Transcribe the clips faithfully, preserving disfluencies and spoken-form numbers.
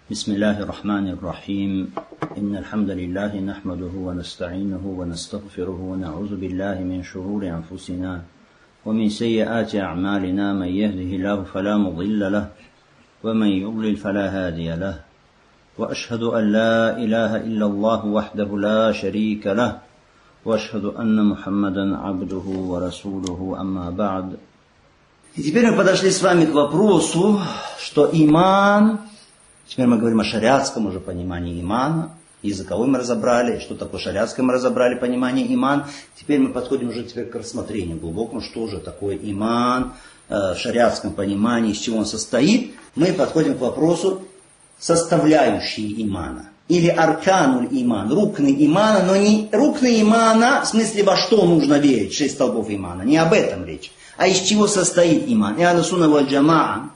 بسم الله الرحمن الرحيم إن الحمد لله نحمده ونستعينه ونستغفره ونعوذ بالله من شرور أنفسنا ومن سيئات أعمالنا من يهده الله فلا مضل له ومن يضلل فلا هادي له وأشهد أن لا إله إلا الله وحده لا شريك له وأشهد أن محمدا عبده ورسوله أما بعد. И теперь мы подошли с вами к вопросу, что иман, теперь мы говорим о шариатском уже понимании имана, языковой мы разобрали, что такое шариатское мы разобрали понимание иман. Теперь мы подходим уже теперь к рассмотрению глубокому, что же такое иман в шариатском понимании, из чего он состоит. Мы подходим к вопросу составляющие имана. Или аркануль иман, рукны имана, но не рукны имана, в смысле во что нужно верить, шесть столбов имана, не об этом речь. А из чего состоит иман? И Ахлю Сунна валь Джамаа,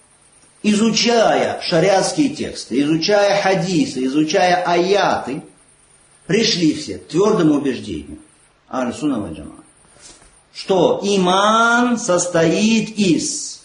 изучая шариатские тексты, изучая хадисы, изучая аяты, пришли все к твердому убеждению, Ахлю Сунна валь Джамаа, что иман состоит из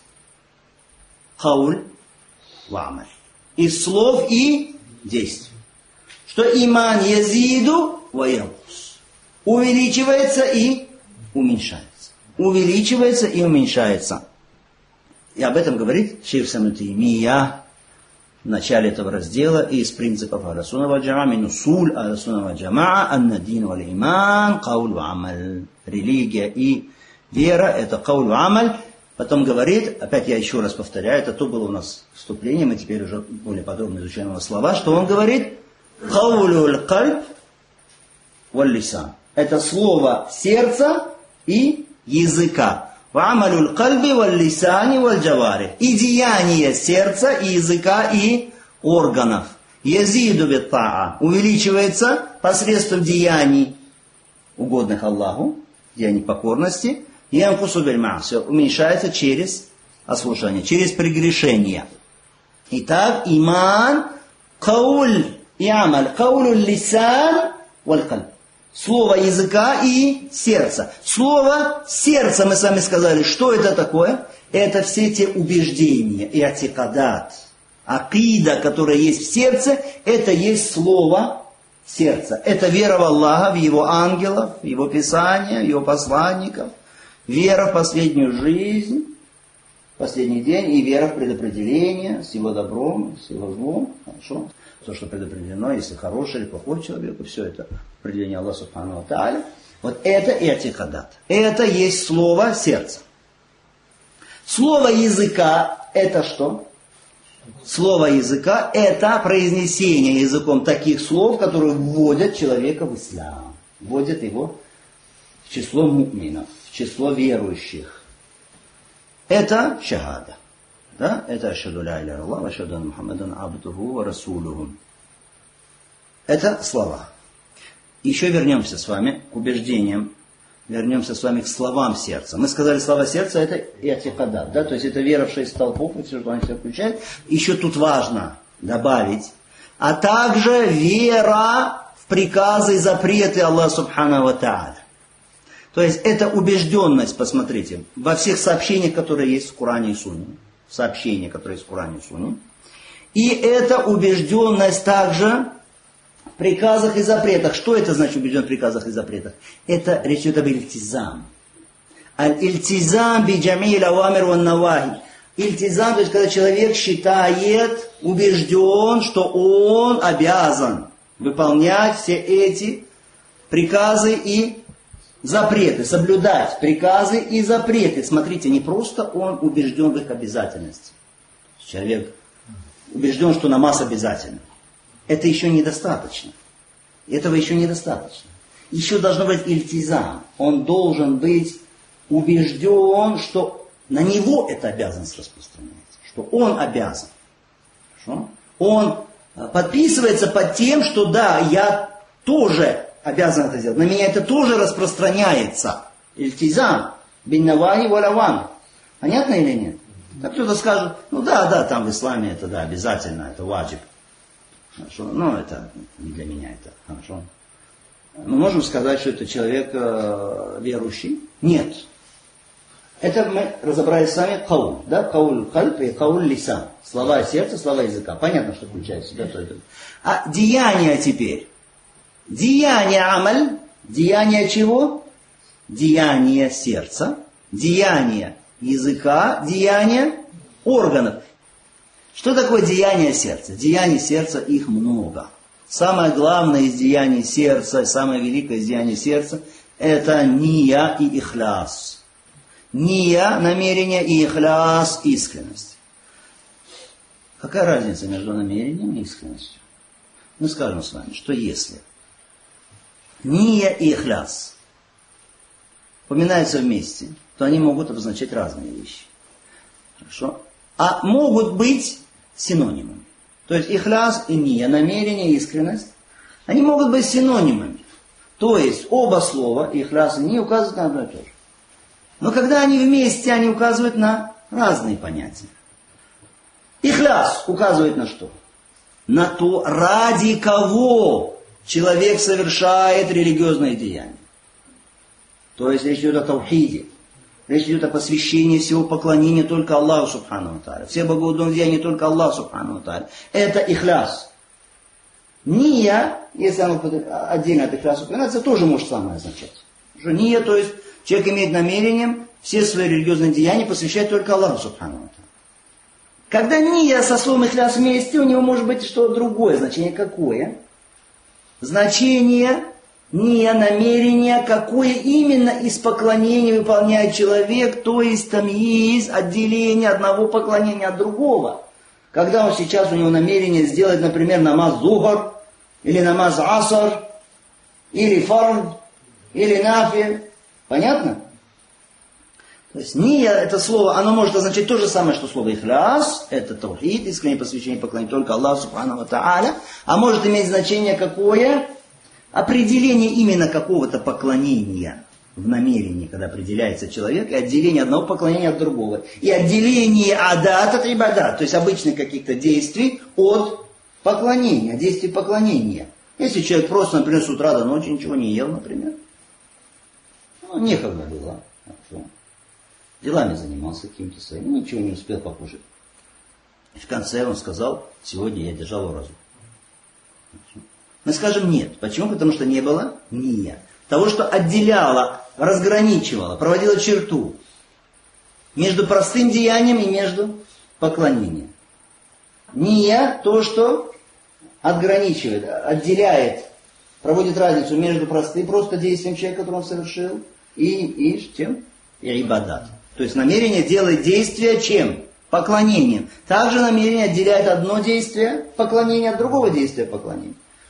хауль ва амаль, из слов и действий. Что иман язиду ва янкус, увеличивается и уменьшается. Увеличивается и уменьшается. И об этом говорит шейх Ибн Таймия в начале этого раздела из принципов Ахлю Сунна валь Джамаа, мин усуль Ахлю Сунна валь Джамаа, анна дин валь иман, кауль ва амаль. Религия и вера — это кауль ва амаль. Потом говорит, опять я еще раз повторяю, это то было у нас вступление, мы теперь уже более подробно изучаем его слова, что он говорит, каулюль кальб валь лисан. Это слово сердца и языка. Ва'амалюль кальби валь лисани валь джаварих. И деяние сердца, и языка, и органов. Язиду бит та'a. Увеличивается посредством деяний, угодных Аллаху, деяний покорности. Янкусу биль ма'си. Уменьшается через ослушание, через прегрешение. Итак, иман, кауль и амаль. Каулюль лисан валь кальб. Слово языка и сердца. Слово сердца, мы с вами сказали, что это такое? Это все те убеждения, иатикадат, акида, которая есть в сердце, это есть слово сердца. Это вера в Аллаха, в Его ангелов, в Его Писания, в Его посланников, вера в последнюю жизнь, последний день, и вера в предопределение с Его добром, с Его злом. Хорошо? То, что предопределено, если хороший или плохой человек, все это определение Аллаха Субхану ва Тааля. Вот это иатикадат. Это есть слово сердца. Слово языка — это что? Слово языка — это произнесение языком таких слов, которые вводят человека в ислам. Вводят его в число му'минов, в число верующих. Это шахада. Да? Это ашхаду ля иляха илlallah ва ашхаду анна Мухаммадан абдуху ва расулуху. Это слова. Еще вернемся с вами к убеждениям, вернемся с вами к словам сердца. Мы сказали, слова сердца — это иатикадат, да? То есть это вера в шесть столпов, и все, что они себя включают. Еще тут важно добавить, а также вера в приказы и запреты Аллаха Субхану ва Тааля. То есть это убежденность, посмотрите, во всех сообщениях, которые есть в Коране и Сунне. Сообщения, которые есть в Коране и Сунне. И это убежденность также в приказах и запретах. Что это значит убежденность в приказах и запретах? Это речь идет об ильтизам. Аль-ильтизам би джамиль ауамир ван навахи. Ильтизам, то есть когда человек считает, убежден, что он обязан выполнять все эти приказы и запреты, соблюдать приказы и запреты. Смотрите, не просто он убежден в их обязательности. Человек убежден, что намаз обязательно. Это еще недостаточно. Этого еще недостаточно. Еще должно быть ильтизам. Он должен быть убежден, что на него эта обязанность распространяется. Что он обязан. Хорошо? Он подписывается под тем, что да, я тоже обязан это сделать. На меня это тоже распространяется. Ильтизам. Бин навахи валь авамир. Понятно или нет? Так кто-то скажет, ну да, да, там в исламе это да, обязательно, это ваджиб. Хорошо. Но это не для меня это. Хорошо. Мы можем сказать, что это человек э, верующий? Нет. Это мы разобрали с вами кауль, да, кауль кальб и кауль лисан. Слова сердца, слова языка. Понятно, что включает в себя то это. А деяния теперь. Деяние амаль, деяние чего? Деяние сердца, деяние языка, деяние органов. Что такое деяние сердца? Деяний сердца их много. Самое главное из деяний сердца, самое великое из деяний сердца – это ния и ихляс. Ния – намерение и ихляс – искренность. Какая разница между намерением и искренностью? Мы скажем с вами, что если ния и ихляс упоминаются вместе, то они могут обозначать разные вещи. Хорошо? А могут быть синонимами. То есть ихляс и ния, намерение и искренность, они могут быть синонимами. То есть оба слова, ихляс и ния, указывают на одно и то же. Но когда они вместе, они указывают на разные понятия. Ихляс указывает на что? На то, ради кого человек совершает религиозное деяние. То есть речь идет о таухиде. Речь идет о посвящении всего поклонения только Аллаху Субхану ва Тааля. Все богоугодные деяния только Аллаху Субхану ва Тааля. Это ихляс. Ния, если оно отдельно от ихляса упоминается, тоже может самое означать. Что ния, то есть человек имеет намерением все свои религиозные деяния посвящать только Аллаху Субхану ва Тааля. Когда ния со словом ихляс вместе, у него может быть что-то другое. Значение какое? Значение ния, намерение, какое именно из поклонений выполняет человек, то есть там есть отделение одного поклонения от другого. Когда он сейчас, у него намерение сделать, например, намаз зухар, или намаз асар, или фард, или нафиль. Понятно? То есть ния, это слово, оно может означать то же самое, что слово ихляс, это таухид, искреннее посвящение поклонения только Аллаху Субхану ва Тааля, а может иметь значение какое? Определение именно какого-то поклонения в намерении, когда определяется человек, и отделение одного поклонения от другого. И отделение адат от ибадат, то есть обычных каких-то действий от поклонения, действий поклонения. Если человек просто, например, с утра до ночи ничего не ел, например, ну, некогда было, делами занимался каким-то своим, ничего не успел покушать. И в конце он сказал, сегодня я держал уразу. Мы скажем нет. Почему? Потому что не было ния. Того, что отделяло, разграничивало, проводило черту между простым деянием и между поклонением. Ния, то, что отграничивает, отделяет, проводит разницу между простым, просто действием человека, которое он совершил, и, и чем? И ибадат. То есть намерение делает действие чем? Поклонением. Также намерение отделяет одно действие поклонения от другого действия поклонения.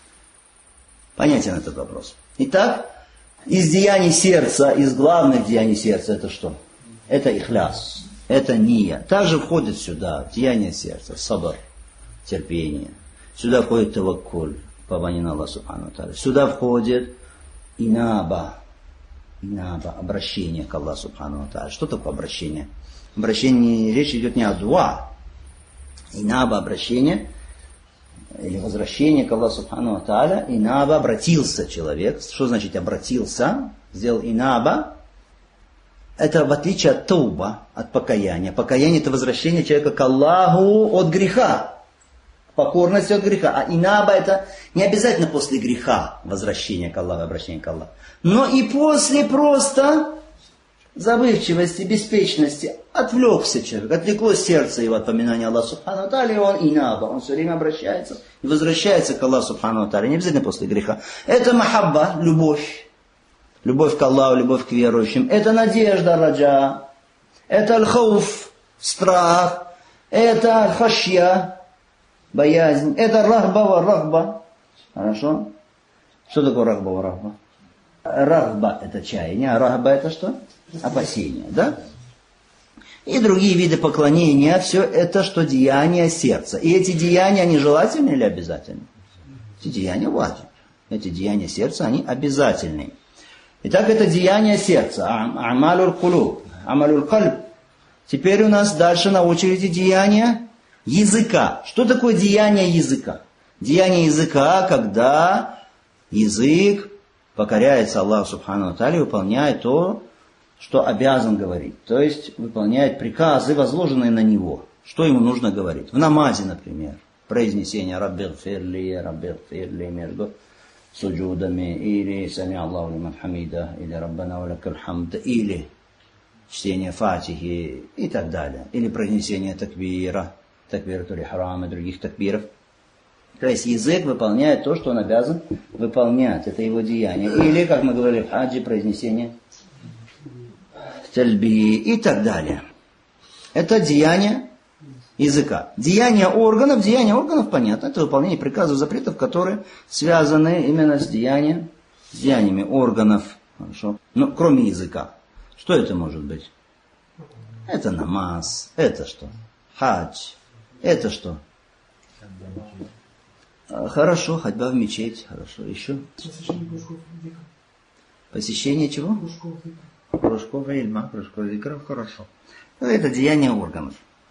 Понятен этот вопрос. Итак, из деяний сердца, из главных деяний сердца, это что? Это ихляс, это ния. Также входит сюда деяние сердца, сабр, терпение. Сюда входит таваккуль, побоязнь на Аллаха Субхану ва Тааля. Сюда входит инаба, инаба, обращение к Аллаху Субхану ва Тааля. Что такое обращение? Обращение, речь идет не о дуа. Инаба, обращение, или возвращение к Аллаху Субхану ва Тааля, инаба, обратился человек. Что значит обратился? Сделал инаба. Это в отличие от тауба, от покаяния. Покаяние это возвращение человека к Аллаху от греха. Покорность от греха. А инаба это не обязательно после греха возвращение к Аллаху, обращение к Аллаху. Но и после просто забывчивости, беспечности отвлекся человек, отвлекло сердце его от поминания Аллаха Субхану ва Тааля, и он инаба, он все время обращается и возвращается к Аллаху Субхану ва Тааля, не обязательно после греха. Это махабба, любовь, любовь к Аллаху, любовь к верующим. Это надежда, раджа, это аль-хауф, страх, это аль-хашья, боязнь, это рахба ва рахба. Хорошо? Что такое рахба ва рахба? Рахба это чаяние, а рахба это что? Опасение, да? И другие виды поклонения, все это что деяния сердца. И эти деяния, они желательны или обязательны? Эти деяния ваджиб. Эти деяния сердца, они обязательны. Итак, это деяния сердца. Амалюл кулуб, амалюл кальб. Теперь у нас дальше на очереди деяния языка. Что такое деяние языка? Деяние языка, когда язык покоряется Аллаху Субхану ва Тааля и выполняет то, что обязан говорить. То есть выполняет приказы, возложенные на него. Что ему нужно говорить? В намазе, например, произнесение «Раббигфирли, Раббигфирли» между суджудами, или «Сами Аллаху лиман хамида», или «Раббана ва лакаль хамд», или чтение фатихи и так далее. Или произнесение такбира, такбиратуль ихрам и других такбиров. То есть язык выполняет то, что он обязан выполнять. Это его деяние. Или, как мы говорили в хаджи, произнесение тальби и так далее. Это деяние языка. Деяние органов, деяние органов, понятно, это выполнение приказов, запретов, которые связаны именно с деянием, с деяниями органов. Хорошо. Но кроме языка. Что это может быть? Это намаз. Это что? Хадж. Это что? Хорошо, ходьба в мечеть. Хорошо. Еще? Посещение чего? Кружков ильма, кружков зикров. Хорошо. Это деяние органов.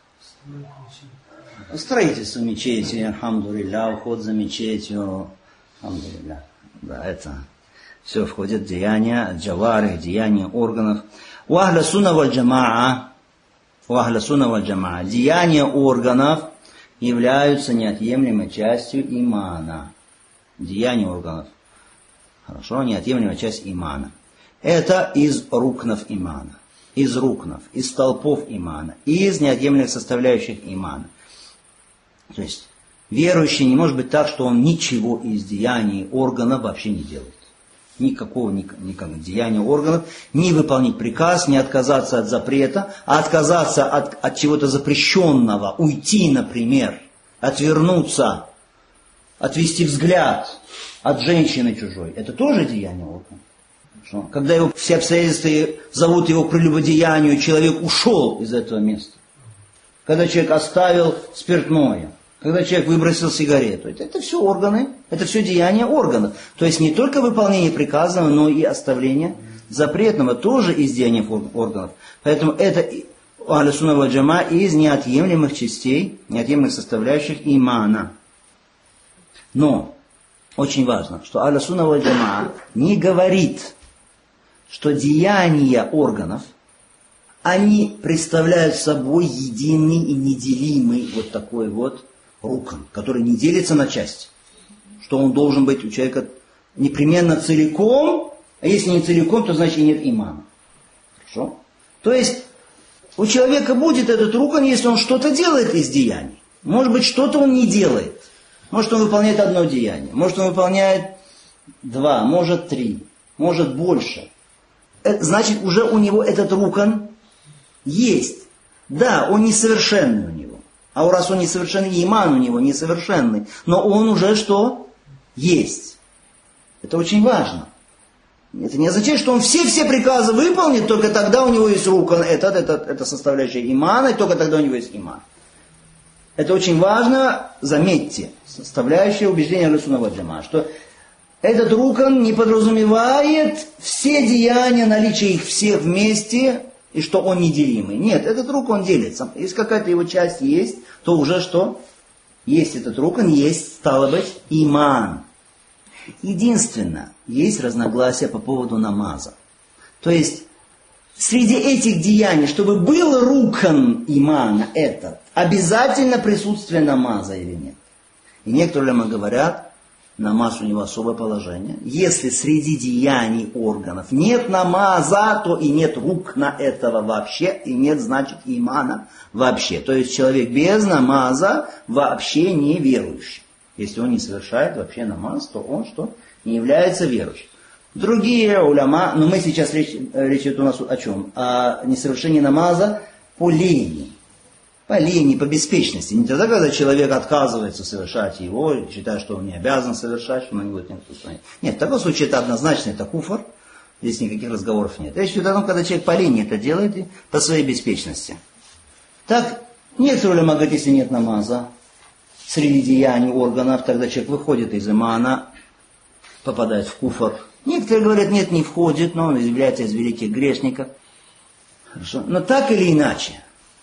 Строительство мечети, алхамдулилля, уход за мечетью, алхамдулилля. Да, это все входит в деяния джавари, деяния органов. У ахля сунна валь джамаа, у ахля сунна валь джамаа, деяния органов являются неотъемлемой частью имана. Деяния органов. Хорошо, неотъемлемая часть имана. Это из рукнов имана. Из рукнов, из столпов имана, из неотъемлемых составляющих имана. То есть верующий не может быть так, что он ничего из деяний органов вообще не делает. Никакого никакого деяния органов, не выполнить приказ, не отказаться от запрета, а отказаться от, от чего-то запрещенного, уйти, например, отвернуться, отвести взгляд от женщины чужой. Это тоже деяние органов. Когда его все обстоятельства зовут его к прелюбодеянию, человек ушел из этого места. Когда человек оставил спиртное, когда человек выбросил сигарету. Это, это все органы, это все деяния органов. То есть не только выполнение приказанного, но и оставление запретного тоже из деяний органов. Поэтому это ахлю сунна валь джамаа из неотъемлемых частей, неотъемлемых составляющих имана. Но очень важно, что ахлю сунна валь джамаа не говорит, что деяния органов, они представляют собой единый и неделимый вот такой вот рукан, который не делится на части. Что он должен быть у человека непременно целиком, а если не целиком, то значит и нет имана. Хорошо? То есть у человека будет этот рукан, если он что-то делает из деяний. Может быть, что-то он не делает. Может, он выполняет одно деяние, может, он выполняет два, может, три, может, больше. Значит, уже у него этот рукан есть. Да, он несовершенный у него. А раз он несовершенный, иман у него несовершенный. Но он уже что? Есть. Это очень важно. Это не означает, что он все-все приказы выполнит, только тогда у него есть рукан. Это, это, это составляющая имана, и только тогда у него есть иман. Это очень важно, заметьте, составляющая убеждения ахлю сунна валь джамаа, что этот рукан не подразумевает все деяния, наличие их всех вместе, и что он неделимый. Нет, этот рукан делится. Если какая-то его часть есть, то уже что? Есть этот рукан, есть, стало быть, иман. Единственное, есть разногласия по поводу намаза. То есть, среди этих деяний, чтобы был рукан имана этот, обязательно присутствие намаза или нет. И некоторые улема говорят, намаз у него особое положение. Если среди деяний органов нет намаза, то и нет рукна этого вообще, и нет, значит, имана вообще. То есть человек без намаза вообще не верующий. Если он не совершает вообще намаз, то он что? Не является верующим. Другие уляма, но мы сейчас речь, речь идет у нас о чем? О несовершении намаза по лени. По лени, по беспечности. Не тогда, когда человек отказывается совершать его, считая, что он не обязан совершать, что на него нет никакого. Нет, в таком случае это однозначно, это куфр. Здесь никаких разговоров нет. Речь идет о том, когда человек по лени это делает и по своей беспечности. Так, некоторые уляма говорят, если нет намаза среди деяний органов, тогда человек выходит из имана, попадает в куфр. Некоторые говорят, нет, не входит, но он является из великих грешников. Хорошо. Но так или иначе,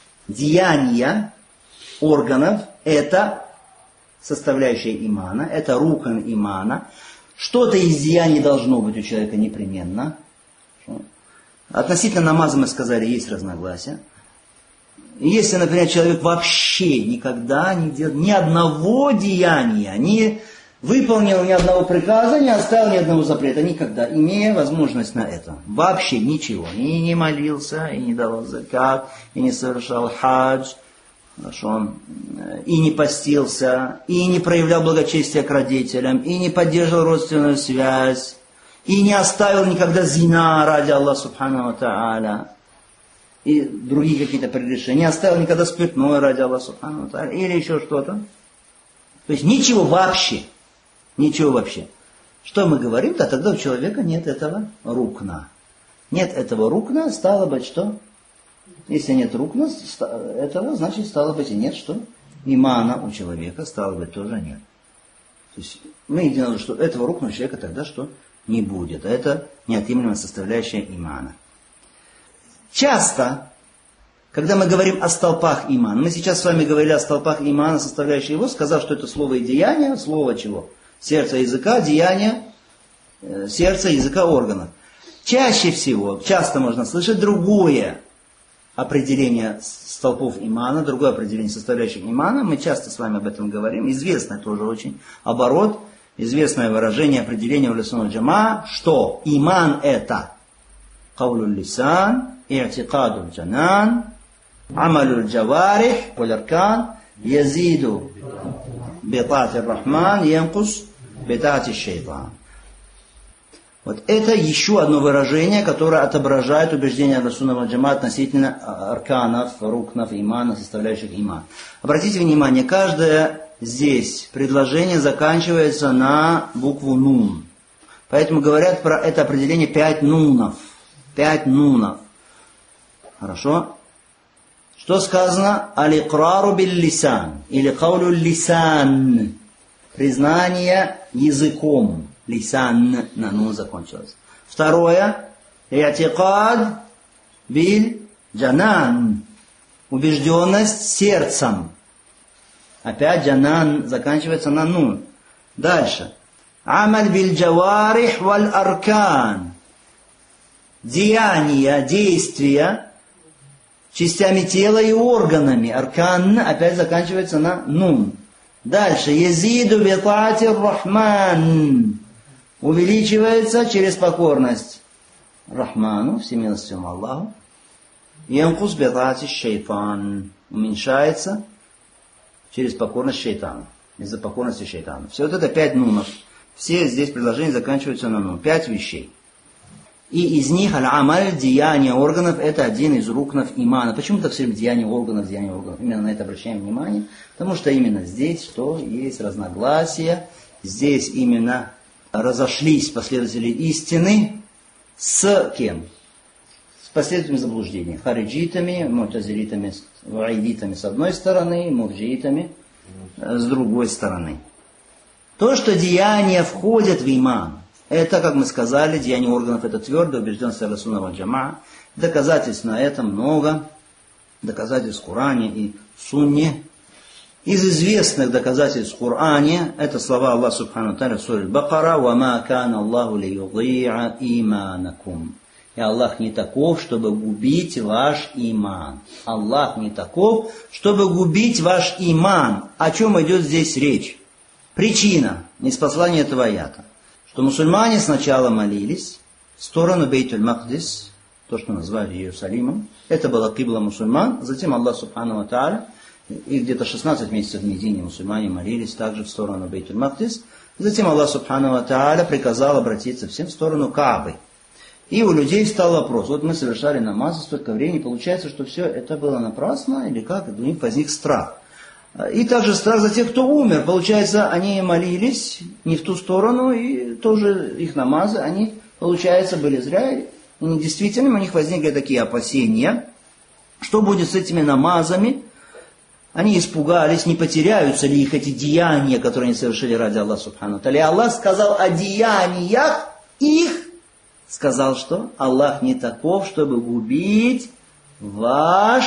деяния органов – это составляющая имана, это рукан имана. Что-то из деяний должно быть у человека непременно. Относительно намаза мы сказали, есть разногласия. Если, например, человек вообще никогда не делал ни одного деяния, не выполнил ни одного приказа, не оставил ни одного запрета, никогда, имея возможность на это. Вообще ничего. И не молился, и не давал закат, и не совершал хадж, хорошо, и не постился, и не проявлял благочестия к родителям, и не поддерживал родственную связь, и не оставил никогда зина ради Аллаха субхану ва тааля, и другие какие-то прегрешения, не оставил никогда спиртное ради Аллаха субхану ва тааля, или еще что-то. То есть ничего вообще. Ничего вообще. Что мы говорим? Да тогда у человека нет этого рукна. Нет этого рукна, стало быть, что? Если нет рукна этого, значит, стало быть, и нет что? Имана у человека, стало быть, тоже нет. То есть мы единогласно, что этого рукна у человека тогда что? Не будет. Это неотъемлемая составляющая имана. Часто, когда мы говорим о столпах имана, мы сейчас с вами говорили о столпах имана, составляющих его, сказав, что это слово и деяние, слово чего? Сердце, языка, деяние, э, сердца, языка, органов. Чаще всего, часто можно слышать другое определение столпов имана, другое определение составляющих имана. Мы часто с вами об этом говорим. Известное тоже очень оборот, известное выражение, определение у Ахлю Джама, что иман это каулуль лисан, и'тикадуль джанан, амалуль джаварих, валь-аркан, язиду битати рахман, янкус битати шейтан. Вот это еще одно выражение, которое отображает убеждение Ахлю Джама относительно арканов, рукнов, имана, составляющих иман. Обратите внимание, каждое здесь предложение заканчивается на букву нун. Поэтому говорят про это определение пять нунов. Пять нунов. Хорошо? Что сказано? Аль-икрару биль-лисан. Или каулю лисан. Признание языком. Лисан на нун закончилось. Второе. И'тикад биль-джанан. Убежденность сердцем. Опять джанан заканчивается на нун. Дальше. Амаль биль-джаварих валь-аркан. Деяния, действия частями тела и органами. Аркан опять заканчивается на нун. Дальше. Язиду битати рахман. Увеличивается через покорность Рахману, всемилостивому Аллаху. Янкус битати шейтан. Уменьшается через покорность шейтану. Из-за покорности шейтану. Все вот это пять нунов. Все здесь предложения заканчиваются на нун. Пять вещей. И из них аль-амаль, деяние органов, это один из рукнов имана. Почему так все время деяние органов, деяние органов? Именно на это обращаем внимание. Потому что именно здесь что? Есть разногласия. Здесь именно разошлись последователи истины с кем? С последователями заблуждения. Хариджитами, мутазилитами, ваидитами с одной стороны, мурджиитами с другой стороны. То, что деяния входят в иман, это, как мы сказали, деяние органов, это твердо убежденность Ахлю Джама. Доказательств на это много. Доказательств в Коране и Сунне. Из известных доказательств в Коране, это слова Аллаха Субхану Тааля в суре Бакара: «Вама кана Аллаху лиюди'а иманакум». И Аллах не таков, чтобы губить ваш иман. Аллах не таков, чтобы губить ваш иман. О чем идет здесь речь? Причина ниспослания этого аята. Что мусульмане сначала молились в сторону Бейтуль-Макдис, то, что назвали Иерусалимом. Это была кибла мусульман. Затем Аллах Субхану ва Тааля, и где-то шестнадцать месяцев в Медине мусульмане молились также в сторону Бейтуль-Макдис. Затем Аллах Субхану ва Тааля приказал обратиться всем в сторону Каабы. И у людей встал вопрос: вот мы совершали намаз столько времени, получается, что все это было напрасно, или как? У них возник страх. И также страх за тех, кто умер. Получается, они молились не в ту сторону, и тоже их намазы, они, получается, были зря. И действительно, у них возникли такие опасения, что будет с этими намазами. Они испугались, не потеряются ли их эти деяния, которые они совершили ради Аллаха Субхану Тааля. Аллах сказал о деяниях их, сказал, что Аллах не таков, чтобы губить ваш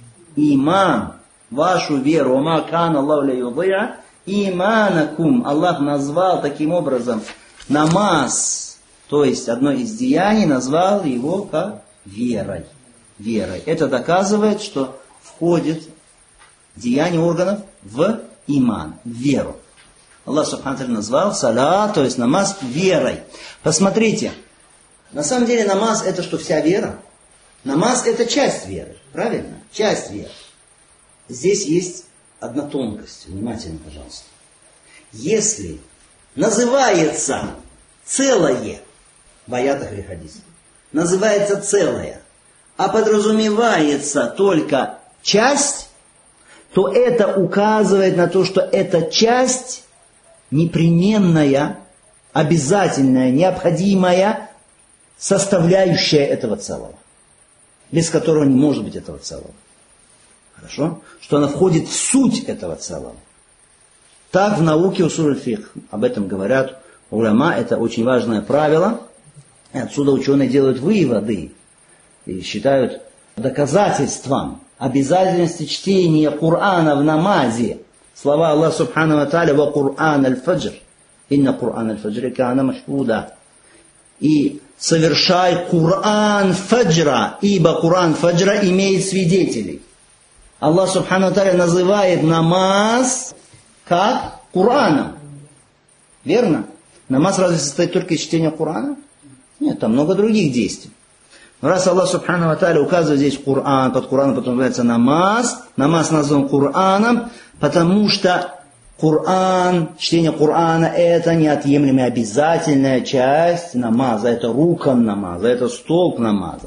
иман. Вашу веру. Ма кана Аллаху лиюди'а иманакум. Аллах назвал таким образом намаз, то есть одно из деяний, назвал его как Верой. Верой. Это доказывает, что входит деяние органов в иман, в веру. Аллах Субхану ва тааля назвал салат, то есть намаз, верой. Посмотрите, на самом деле намаз это что, вся вера? Намаз это часть веры, правильно? Часть веры. Здесь есть одна тонкость, внимательно, пожалуйста. Если называется целое, в аятах или хадисах, называется целое, а подразумевается только часть, то это указывает на то, что эта часть непременная, обязательная, необходимая составляющая этого целого, без которого не может быть этого целого. Хорошо? Что она входит в суть этого целого. Так в науке усуль фикх об этом говорят уляма, это очень важное правило. И отсюда ученые делают выводы и считают доказательством обязательности чтения Корана в намазе. Слова Аллаха Субхану ва Тааля: «Ва Кур'ан аль-фаджр, инна Кур'ан аль-фаджри кана машхуда». И совершай Кур'ан фаджра, ибо Кур'ан фаджра имеет свидетелей. Аллах Субхану ва Тааля называет намаз как Кураном. Верно? Намаз разве состоит только из чтения Курана? Нет, там много других действий. Но раз Аллах Субхану ва Тааля указывает здесь Куран, под Кураном потом называется намаз, намаз назван Кураном, потому что Куран, чтение Курана это неотъемлемая обязательная часть намаза, это рукан намаза, это столб намаза.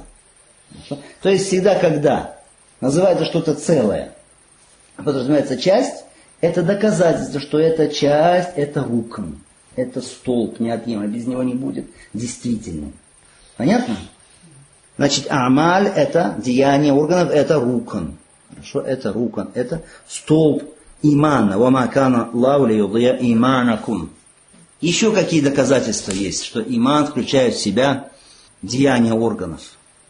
То есть всегда, когда называется что-то целое, а подразумевается часть, это доказательство, что эта часть, это рукан, это столб неотъемлемый, без него не будет действительным. Понятно? Значит, амаль это деяние органов, это рукан. Хорошо, это рукан, это столб имана. Вама кана Аллаху лиюдия иманакум. Еще какие доказательства есть, что иман включает в себя деяния органов?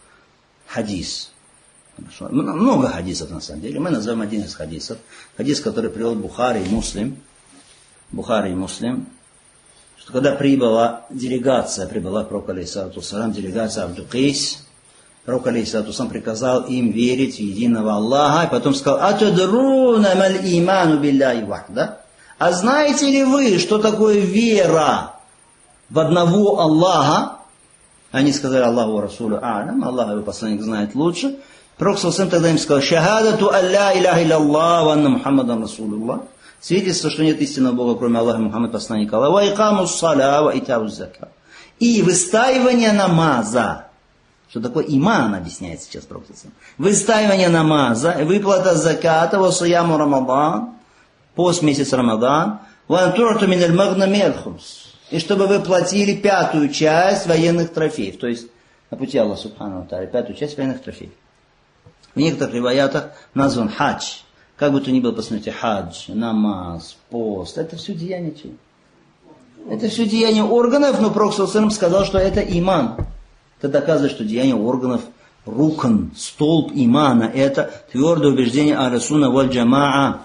Хадис. Хорошо. Много хадисов на самом деле. Мы назовем один из хадисов. Хадис, который привел Бухари и Муслим. Бухари и Муслим. Что когда прибыла делегация, прибыла к пророку алейхиссалату вассалям, делегация Абду-Кайс, пророк алейхиссалату вассалам приказал им верить в единого Аллаха, и потом сказал: «Атадруна маль иману билляхи вахда». А знаете ли вы, что такое вера в одного Аллаха? Они сказали: «Аллаху Расулу а'лам», Аллах и его посланник знает лучше. Пророк саллаллаху алейхи ва саллям тогда им сказал: «Шахадату алла иляха илляллах ва анна Мухаммадан Расулуллах». Свидетельство, что нет истинного Бога, кроме Аллаха, Мухаммад посланник Аллаха. «Ва икамус саля ва итауз зака». И выстаивание намаза. Что такое иман, объясняет сейчас пророк саллаллаху алейхи ва саллям. Выстаивание намаза, выплата заката, ва сияму Рамадан, пост месяц Рамадан, ва антурату миналь магнами аль-хумс. И чтобы вы платили пятую часть военных трофеев. То есть на пути Аллаха Субхану ва Тааля, пятую часть военных трофеев. В некоторых риваятах назван хадж. Как бы то ни было, посмотрите, хадж, намаз, пост, это все деяние чего? Это все деяние органов, но пророк саллаллаху алейхи ва саллям сказал, что это иман. Это доказывает, что деяние органов рукан, столб имана, это твердое убеждение ар-сунна валь джамаа.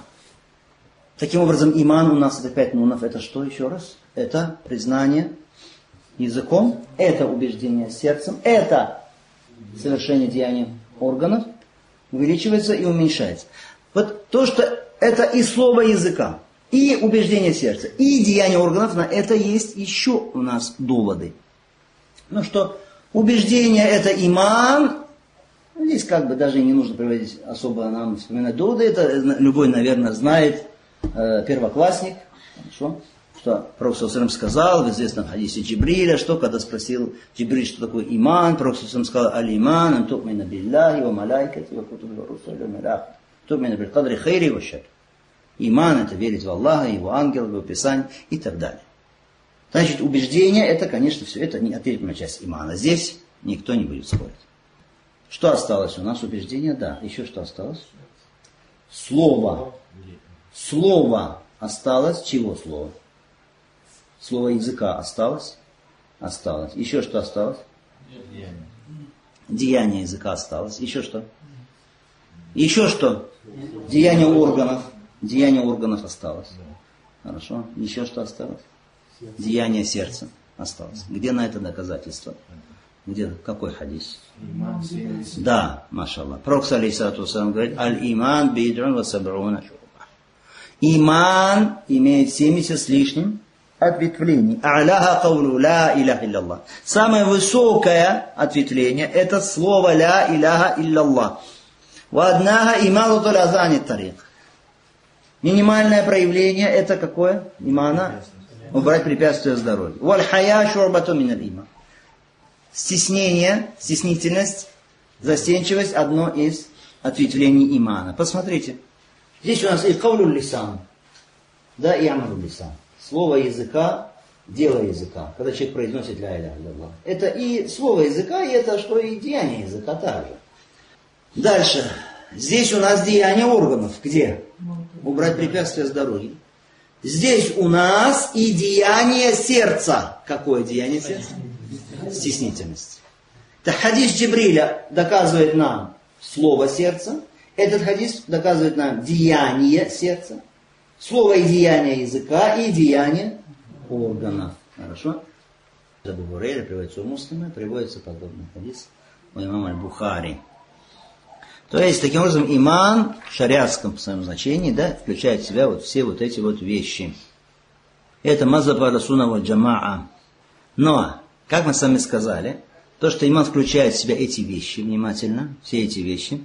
Таким образом, иман у нас это пять нунов, это что еще раз? Это признание языком, это убеждение сердцем, это совершение деяния органов, увеличивается и уменьшается. Вот то, что это и слово языка, и убеждение сердца, и деяние органов, на это есть еще у нас доводы. Ну что, убеждение это иман, здесь как бы даже не нужно приводить особо нам вспоминать доводы, это любой, наверное, знает э, первоклассник, хорошо? Что пророк саллаллаху алейхи ва саллям сказал в известном хадисе Джибриля, что когда спросил Джибриль, что такое иман, пророк саллаллаху алейхи ва саллям сказал: «Аль-иман ан ту'мина билляхи ва малайкати ва кутуби ва русули ва милахи, ту'мина биль кадри хайри ва шарри». Иман это верить в Аллаха, Его ангелов, Его Писание и так далее. Значит, убеждение это, конечно, все это неотъемлемая часть имана. Здесь никто не будет спорить. Что осталось у нас? Убеждение, да. Еще что осталось? Слово. Слово осталось. Чего слово? Слово языка осталось? Осталось. Еще что осталось? Деяние. Деяние языка осталось. Еще что? Еще что? Деяние органов. Деяние органов осталось. Хорошо. Еще что осталось? Деяние сердца осталось. Где на это доказательство? Где? Какой хадис? Да, машаллах. Пророк, алейхиссалату вассалам, говорит, аль-иман бид'ун ва саб'уна шу'ба. Иман имеет семьдесят с лишним ответвлений. А'ляха каулу ла иляха илляллах. Самое высокое ответвление это слово ла иляха илляллах. Ва аднаха иману талазани тарик. Минимальное проявление это какое? Имана? Убрать препятствия здоровью. Валь хая шурбату миналь иман. Стеснение, стеснительность, застенчивость одно из ответвлений имана. Посмотрите. Здесь у нас и каулю лисан, да, и амалу лисан. Слово языка, дело языка. Когда человек произносит ля иляха илляллах. Это и слово языка, и это что и деяние языка также. Дальше. Здесь у нас деяние органов. Где? Убрать препятствия здоровью. Здесь у нас и деяние сердца. Какое деяние сердца? Стеснительность. Это хадис Джибриля доказывает нам слово сердца. Этот хадис доказывает нам деяние сердца. Слово и деяние языка, и деяние органов. Хорошо? Абу Хурейра приводится у Муслима, приводится подобный хадис у имама Аль-Бухари. То есть, таким образом, иман в шариатском своем значении, да, включает в себя вот все вот эти вот вещи. Это мазхаб Ахлус-сунна валь джамаа. Но, как мы с вами сказали, то, что иман включает в себя эти вещи, внимательно, все эти вещи,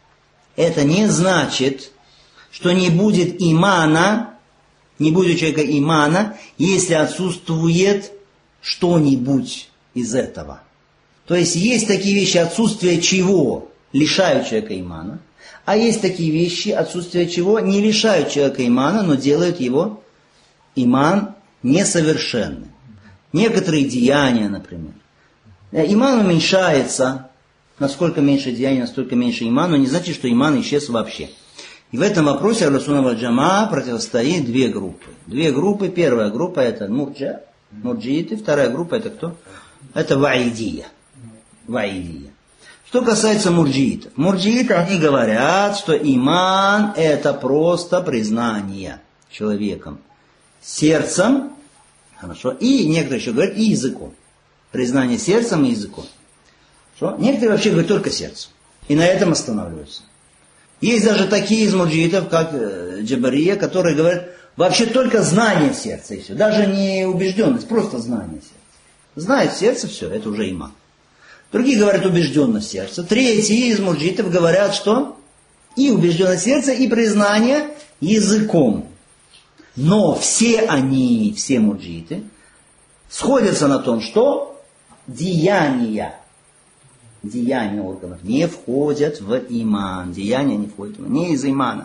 это не значит, что не будет имана, не будет у человека имана, если отсутствует что-нибудь из этого. То есть, есть такие вещи, отсутствие чего лишают человека имана, а есть такие вещи, отсутствие чего не лишают человека имана, но делают его иман несовершенным. Некоторые деяния, например. Иман уменьшается, насколько меньше деяний, настолько меньше имана, но не значит, что иман исчез вообще. И в этом вопросе Ахлус-сунна валь джамаа противостоит две группы. Две группы. Первая группа это мурджа, мурджииты, вторая группа это кто? Это ваидия. Ваидия. Что касается мурджиитов. Мурджииты, они говорят, что иман это просто признание человеком сердцем, хорошо, и некоторые еще говорят и языком. Признание сердцем и языком. Хорошо? Некоторые вообще говорят только сердцем. И на этом останавливаются. Есть даже такие из мурджиитов, как Джабария, которые говорят вообще только знание сердца и все. Даже не убежденность, просто знание сердца. Знает сердце, все, это уже иман. Другие говорят убежденность сердца. Третьи из мурджиитов говорят, что и убежденность сердца, и признание языком. Но все они, все мурджииты, сходятся на том, что деяния, деяния органов не входят в иман. Деяния не входят в иман, не из имана.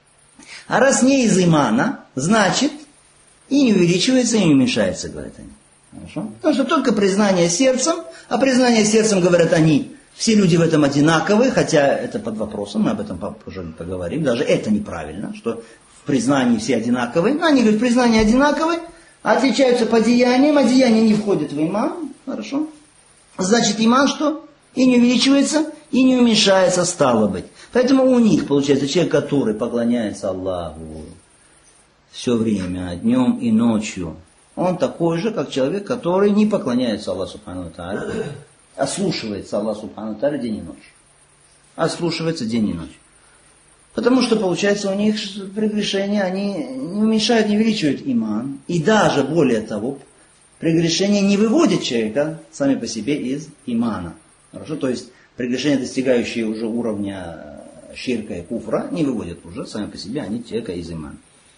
А раз не из имана, значит и не увеличивается, и не уменьшается, говорят они. Хорошо? Потому что только признание сердцем, а признание сердцем, говорят они, все люди в этом одинаковые, хотя это под вопросом, мы об этом позже поговорим, даже это неправильно, что в признании все одинаковые. Но они говорят, признание одинаковые, отличаются по деяниям, а деяния не входят в иман. Хорошо? Значит, иман что? И не увеличивается, и не уменьшается, стало быть. Поэтому у них, получается, человек, который поклоняется Аллаху все время, днем и ночью, он такой же, как человек, который не поклоняется Аллаху Субхану ва Тааля, а слушается Аллаху Субхану ва Тааля день и ночь. А слушается день и ночь. Потому что, получается, у них прегрешения, они не уменьшают, не увеличивают иман. И даже, более того, прегрешения не выводят человека сами по себе из имана. Хорошо? То есть, прегрешения, достигающие уже уровня ширка и куфра, не выводят уже сами по себе, они человека из имана.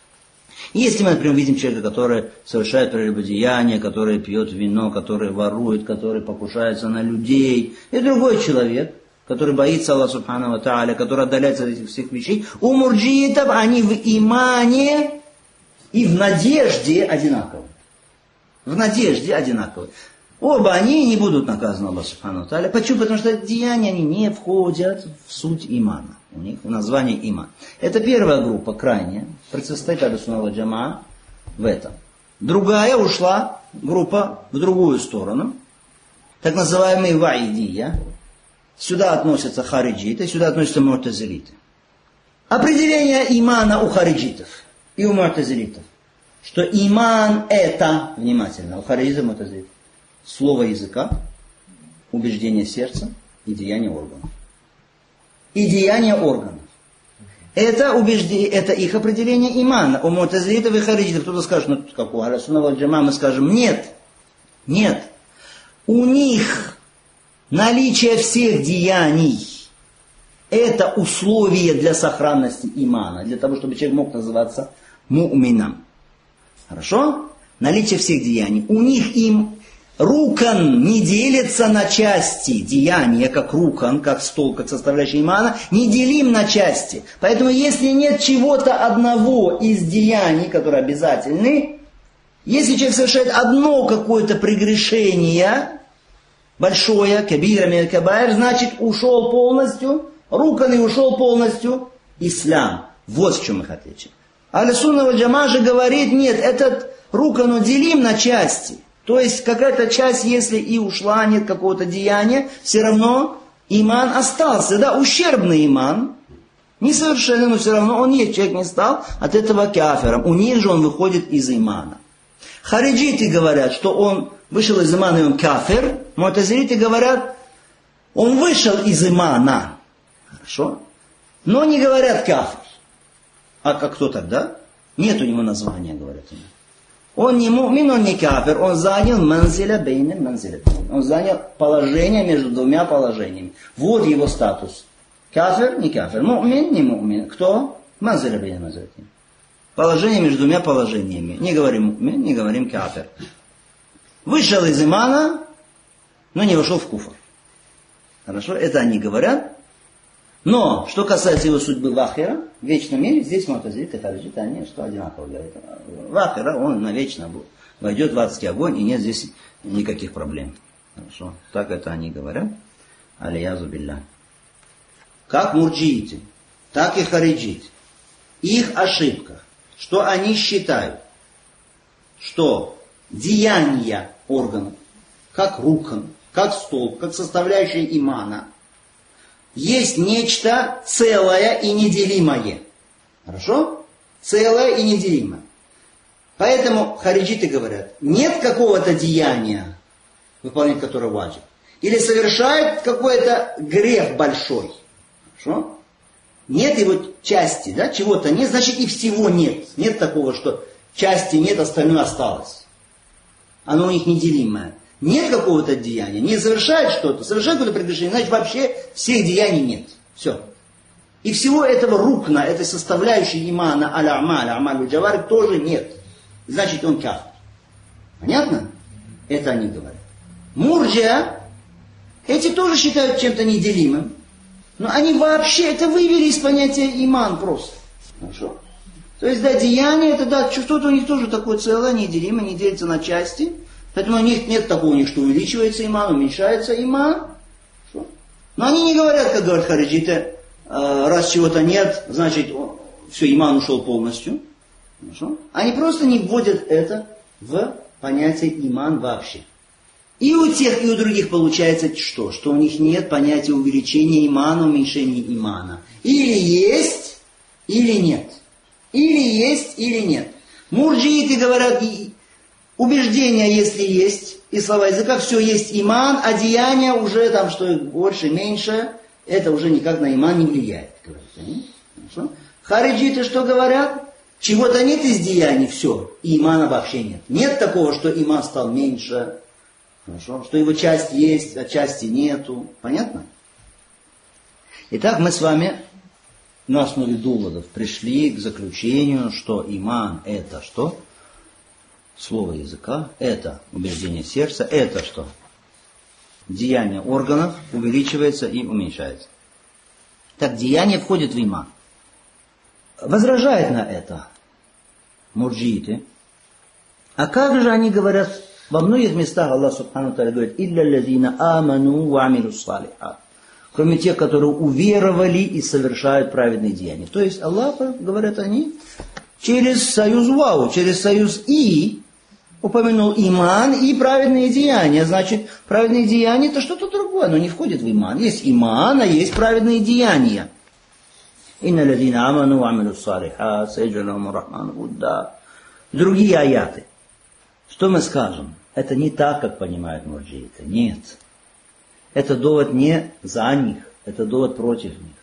Если мы, например, видим человека, который совершает прелюбодеяние, который пьет вино, который ворует, который покушается на людей, и другой человек, который боится Аллаха Субхану ва Тааля, который отдаляется от этих всех вещей, у мурджиитов они в имане и в надежде одинаковы. В надежде одинаковы. Оба они не будут наказаны Аллаху Субхану ва Тааля. Почему? Потому что деяния они не входят в суть имана. У них название иман. Это первая группа, крайняя, противостоит Ахлус-сунна валь джамаа в этом. Другая ушла группа в другую сторону, так называемые ваидия. Сюда относятся хариджиты, сюда относятся му'тазилиты. Определение имана у хариджитов и у му'тазилитов, что иман это, внимательно, у хариджитов и му'тазилитов, слово языка, убеждение сердца и деяние органов. И деяние органов. Это, убеждение, это их определение имана. У му'тазилитов и харидитов кто-то скажет, ну как у Ахлю-сунна валь джамаа, мы скажем, нет, нет. У них наличие всех деяний это условие для сохранности имана, для того, чтобы человек мог называться му'мином. Хорошо? Наличие всех деяний. У них им рукан не делится на части. Деяния, как рукан, как стол, как составляющая имана, не делим на части. Поэтому если нет чего-то одного из деяний, которые обязательны, если человек совершает одно какое-то прегрешение, большое, кабира мин кабаир, значит ушел полностью, рукан и ушел полностью ислам. Вот в чем их отличие. Ахлю-сунна валь джамаа же говорит, нет, этот рукан делим на части. То есть какая-то часть, если и ушла, нет какого-то деяния, все равно иман остался. Да, ущербный иман, несовершенный, но все равно он есть, человек не стал от этого кафиром. У них же он выходит из имана. Хариджиты говорят, что он вышел из имана и он кафир. Му'тазилиты говорят, он вышел из имана. Хорошо? Но не говорят кафир. А как кто тогда? Нет у него названия, говорят ему. Он не му'мин, он не кафир, он занял манзиля бейна манзиля. Он занял положение между двумя положениями. Вот его статус. Кафир, не кафир. Му'мин, не му'мин. Кто? Манзиля бейна манзиля. Положение между двумя положениями. Не говорим му'мин, не говорим кафир. Вышел из имана, но не вошел в куфр. Хорошо? Это они говорят. Но, что касается его судьбы в ахира, в вечном мире, здесь му'тазилиты и хариджиты, они что одинаково говорят. В ахира он навечно войдет в адский огонь, и нет здесь никаких проблем. Хорошо? Так это они говорят. Алиязу билля. Как мурджииты, так и хариджиты. Их ошибка, что они считают, что деяния органов, как рукан, как столб, как составляющая имана, есть нечто целое и неделимое. Хорошо? Целое и неделимое. Поэтому хариджиты говорят, нет какого-то деяния, выполнять которое ваджиб. Или совершает какой-то грех большой. Хорошо? Нет его части, да, чего-то нет, значит и всего нет. Нет такого, что части нет, остальное осталось. Оно у них неделимое. Нет какого-то деяния, не совершает что-то, совершает какое-то прегрешение, значит вообще всех деяний нет. Все. И всего этого рукна, этой составляющей имана аль-амаль, амаль джаварик тоже нет. Значит он кафир. Понятно? Это они говорят. Мурджиа, эти тоже считают чем-то неделимым, но они вообще это вывели из понятия иман просто. Хорошо? То есть да, деяние, это да, что-то у них тоже такое целое, неделимое, не делится на части. Поэтому у них нет такого, у них, что увеличивается иман, уменьшается иман. Что? Но они не говорят, как говорят хариджиты, раз чего-то нет, значит все, иман ушел полностью. Хорошо? Они просто не вводят это в понятие иман вообще. И у тех, и у других получается что? Что у них нет понятия увеличения имана, уменьшения имана. Или есть, или нет. Или есть, или нет. Мурджииты говорят, убеждения, если есть, и слова языка, все есть иман, а деяния уже там, что больше, меньше, это уже никак на иман не влияет. Хорошо? Хариджиты что говорят? Чего-то нет из деяний, все, и имана вообще нет. Нет такого, что иман стал меньше, хорошо? Что его часть есть, а части нету. Понятно? Итак, мы с вами на основе доводов пришли к заключению, что иман это что? Слово языка, это убеждение сердца, это что? Деяние органов увеличивается и уменьшается. Так, деяние входит в иман. Возражает на это мурджииты. А как же они говорят, во многих местах Аллах Субхану Тааля говорит, «Илля лазина аману ва амилу салихат». Кроме тех, которые уверовали и совершают праведные деяния. То есть Аллах, говорят они, через союз вау, через союз и упомянул иман и праведные деяния. Значит, праведные деяния это что-то другое, но не входит в иман. Есть иман, а есть праведные деяния. Инна ладина аману ва амилу салихат, сайджалахумур рахману вудда. Другие аяты. Что мы скажем? Это не так, как понимают мурджииты. Нет. это довод не за них, это довод против них.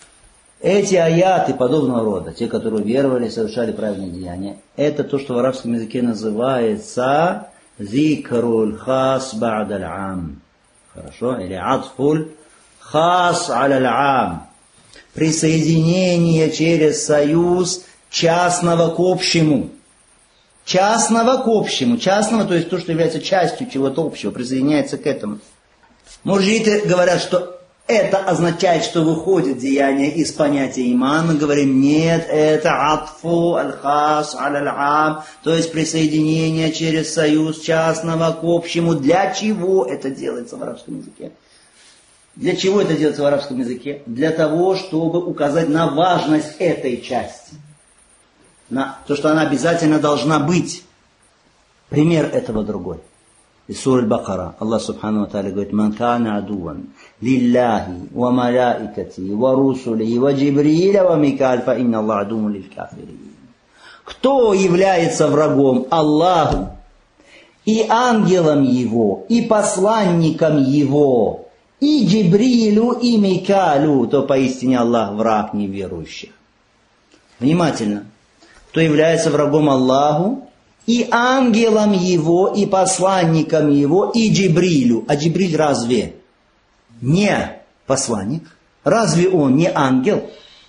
Эти аяты подобного рода, те, которые веровали, совершали праведные деяния, это то, что в арабском языке называется зикруль хас ба'даль ам. Хорошо? Или атфуль хас аляль ам. Присоединение через союз частного к общему. Частного к общему. Частного, то есть то, что является частью чего-то общего, присоединяется к этому. Муржиты говорят, что это означает, что выходит деяние из понятия иман. Мы говорим, нет, это атфу аль-хас аль-ам, то есть присоединение через союз частного к общему. Для чего это делается в арабском языке? Для чего это делается в арабском языке? Для того, чтобы указать на важность этой части. На то, что она обязательно должна быть. Пример этого другой. Из суры Аль-Бакара Аллах Субхану ва Тааля говорит: «Ман кана адуан лилляхи ва малаикати ва русулихи ва Джибриля ва Микаэль, фа инна Аллах адуун лиль кафирин». Кто является врагом Аллаху и ангелам его, и посланникам его, и Джибрилю, и Микаэлю, то поистине Аллах враг неверующих. Внимательно. Кто является врагом Аллаху, и ангелам его, и посланникам его, и Джибрилю. А Джибриль разве не посланник? Разве он не ангел?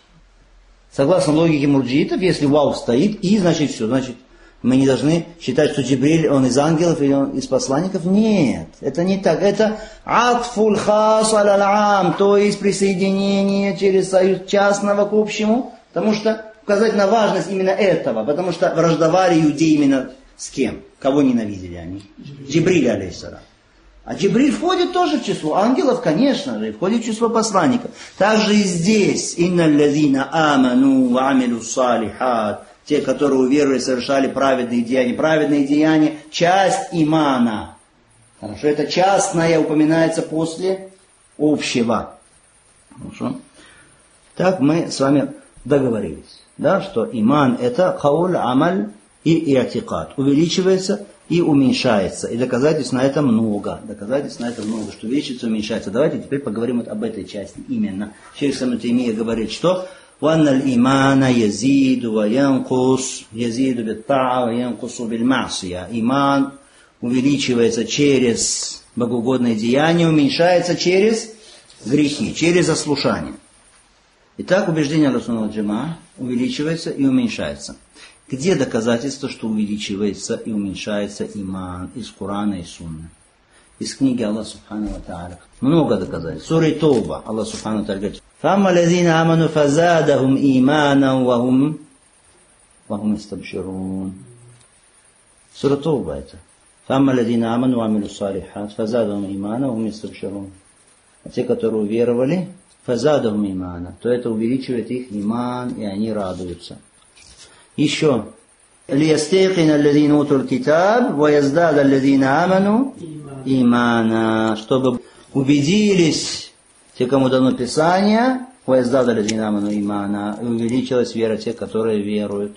Согласно логике мурджиитов, если вау стоит, и значит все, значит мы не должны считать, что Джибриль, он из ангелов или он из посланников. Нет, это не так. Это атфуль хас аль-ам, то есть присоединение через союз частного к общему, потому что указать на важность именно этого, потому что враждовали иудеи именно с кем? Кого ненавидели они? Джибриль, алейхиссалам. А Джибриль входит тоже в число ангелов, конечно же, и входит в число посланников. Также и здесь, инна аллазина аману ва амилу салихат, те, которые уверовали, совершали праведные деяния. Праведные деяния – часть имана. Хорошо, это частное упоминается после общего. Хорошо. Так мы с вами договорились. Да, что иман это хауль, амаль и иатикад. Увеличивается и уменьшается. И доказательств на это много. Доказательств на это много, что увеличивается и уменьшается. Давайте теперь поговорим вот об этой части именно. Шейх ибн Таймия говорит, что وأن الإيمان يزيد وينقص يزيد بالطاعة وينقص بالمعصية. Иман увеличивается через богоугодные деяния, уменьшается через грехи, через ослушание. Итак, убеждение Ахлус-Сунна валь-Джамаа увеличивается и уменьшается. Где доказательство, что увеличивается и уменьшается иман из Корана и Сунны? Из книги Аллаха Субхану ва Тааля. Много доказательств. Сура Тауба Аллах Субхану ва Тааля говорит: «Фамма лазина аману фазадахум иманан ва хум ва хум истабширун». Сура Тауба это. «Фамма лазина аману ва амилу салихат фазадахум иманан ва хум истабширун». А те, которые уверовали, фазадахум имана, то это увеличивает их иман, и они радуются. Еще. لِيَسْتَيْقِنَ الَّذِينَ أُوتُوا الْكِتَابَ وَيَزْدَادَ الَّذِينَ آمَنُوا إِيمَانًا. Чтобы убедились те, кому дано Писание, وَيَزْدَادَ الَّذِينَ آمَنُوا إِيمَانًا, и увеличилась вера тех, которые веруют.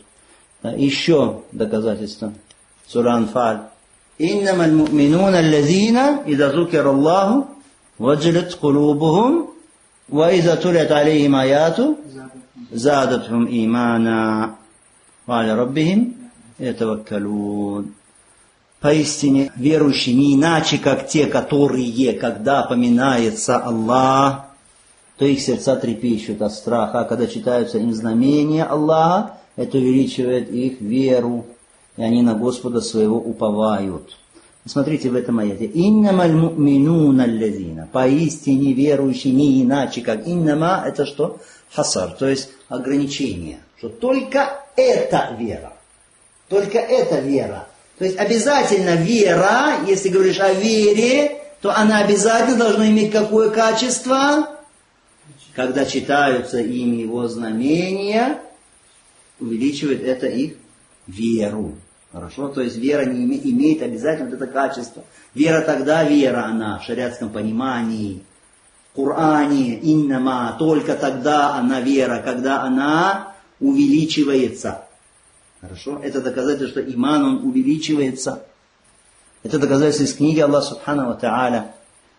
Еще доказательство. Сура Анфаль. إِنَّمَا الْمُؤْمِنُونَ الَّذِينَ إِذَا ذُكِرَ اللَّهُ وَجِلَتْ قُلُوبُهُمْ وَإِذَا تُلِيَتْ عَلَيْهِمْ آيَاتُهُ زَادَتْهُمْ إِيمَانًا وَعَلَى رَبِّهِمْ يَتَوَكَّلُونَ. Поистине верующие не иначе, как те, которые, когда поминается Аллах, то их сердца трепещут от страха, а когда читаются им знамения Аллаха, это увеличивает их веру, и они на Господа своего уповают. Смотрите в этом аяте. «Иннама аль-му'минуна аллазина». Поистине верующие не иначе, как иннама, это что? Хасар, то есть ограничение. Что только эта вера. Только эта вера. То есть обязательно вера, если говоришь о вере, то она обязательно должна иметь какое качество? Когда читаются им его знамения, увеличивает это их веру. Хорошо? То есть вера не име, имеет обязательно вот это качество. Вера тогда вера, она в шариатском понимании, в Коране, иннама, только тогда она вера, когда она увеличивается. Хорошо? Это доказательство, что иман, он увеличивается. Это доказательство из книги Аллаха Субхану ва Тааля.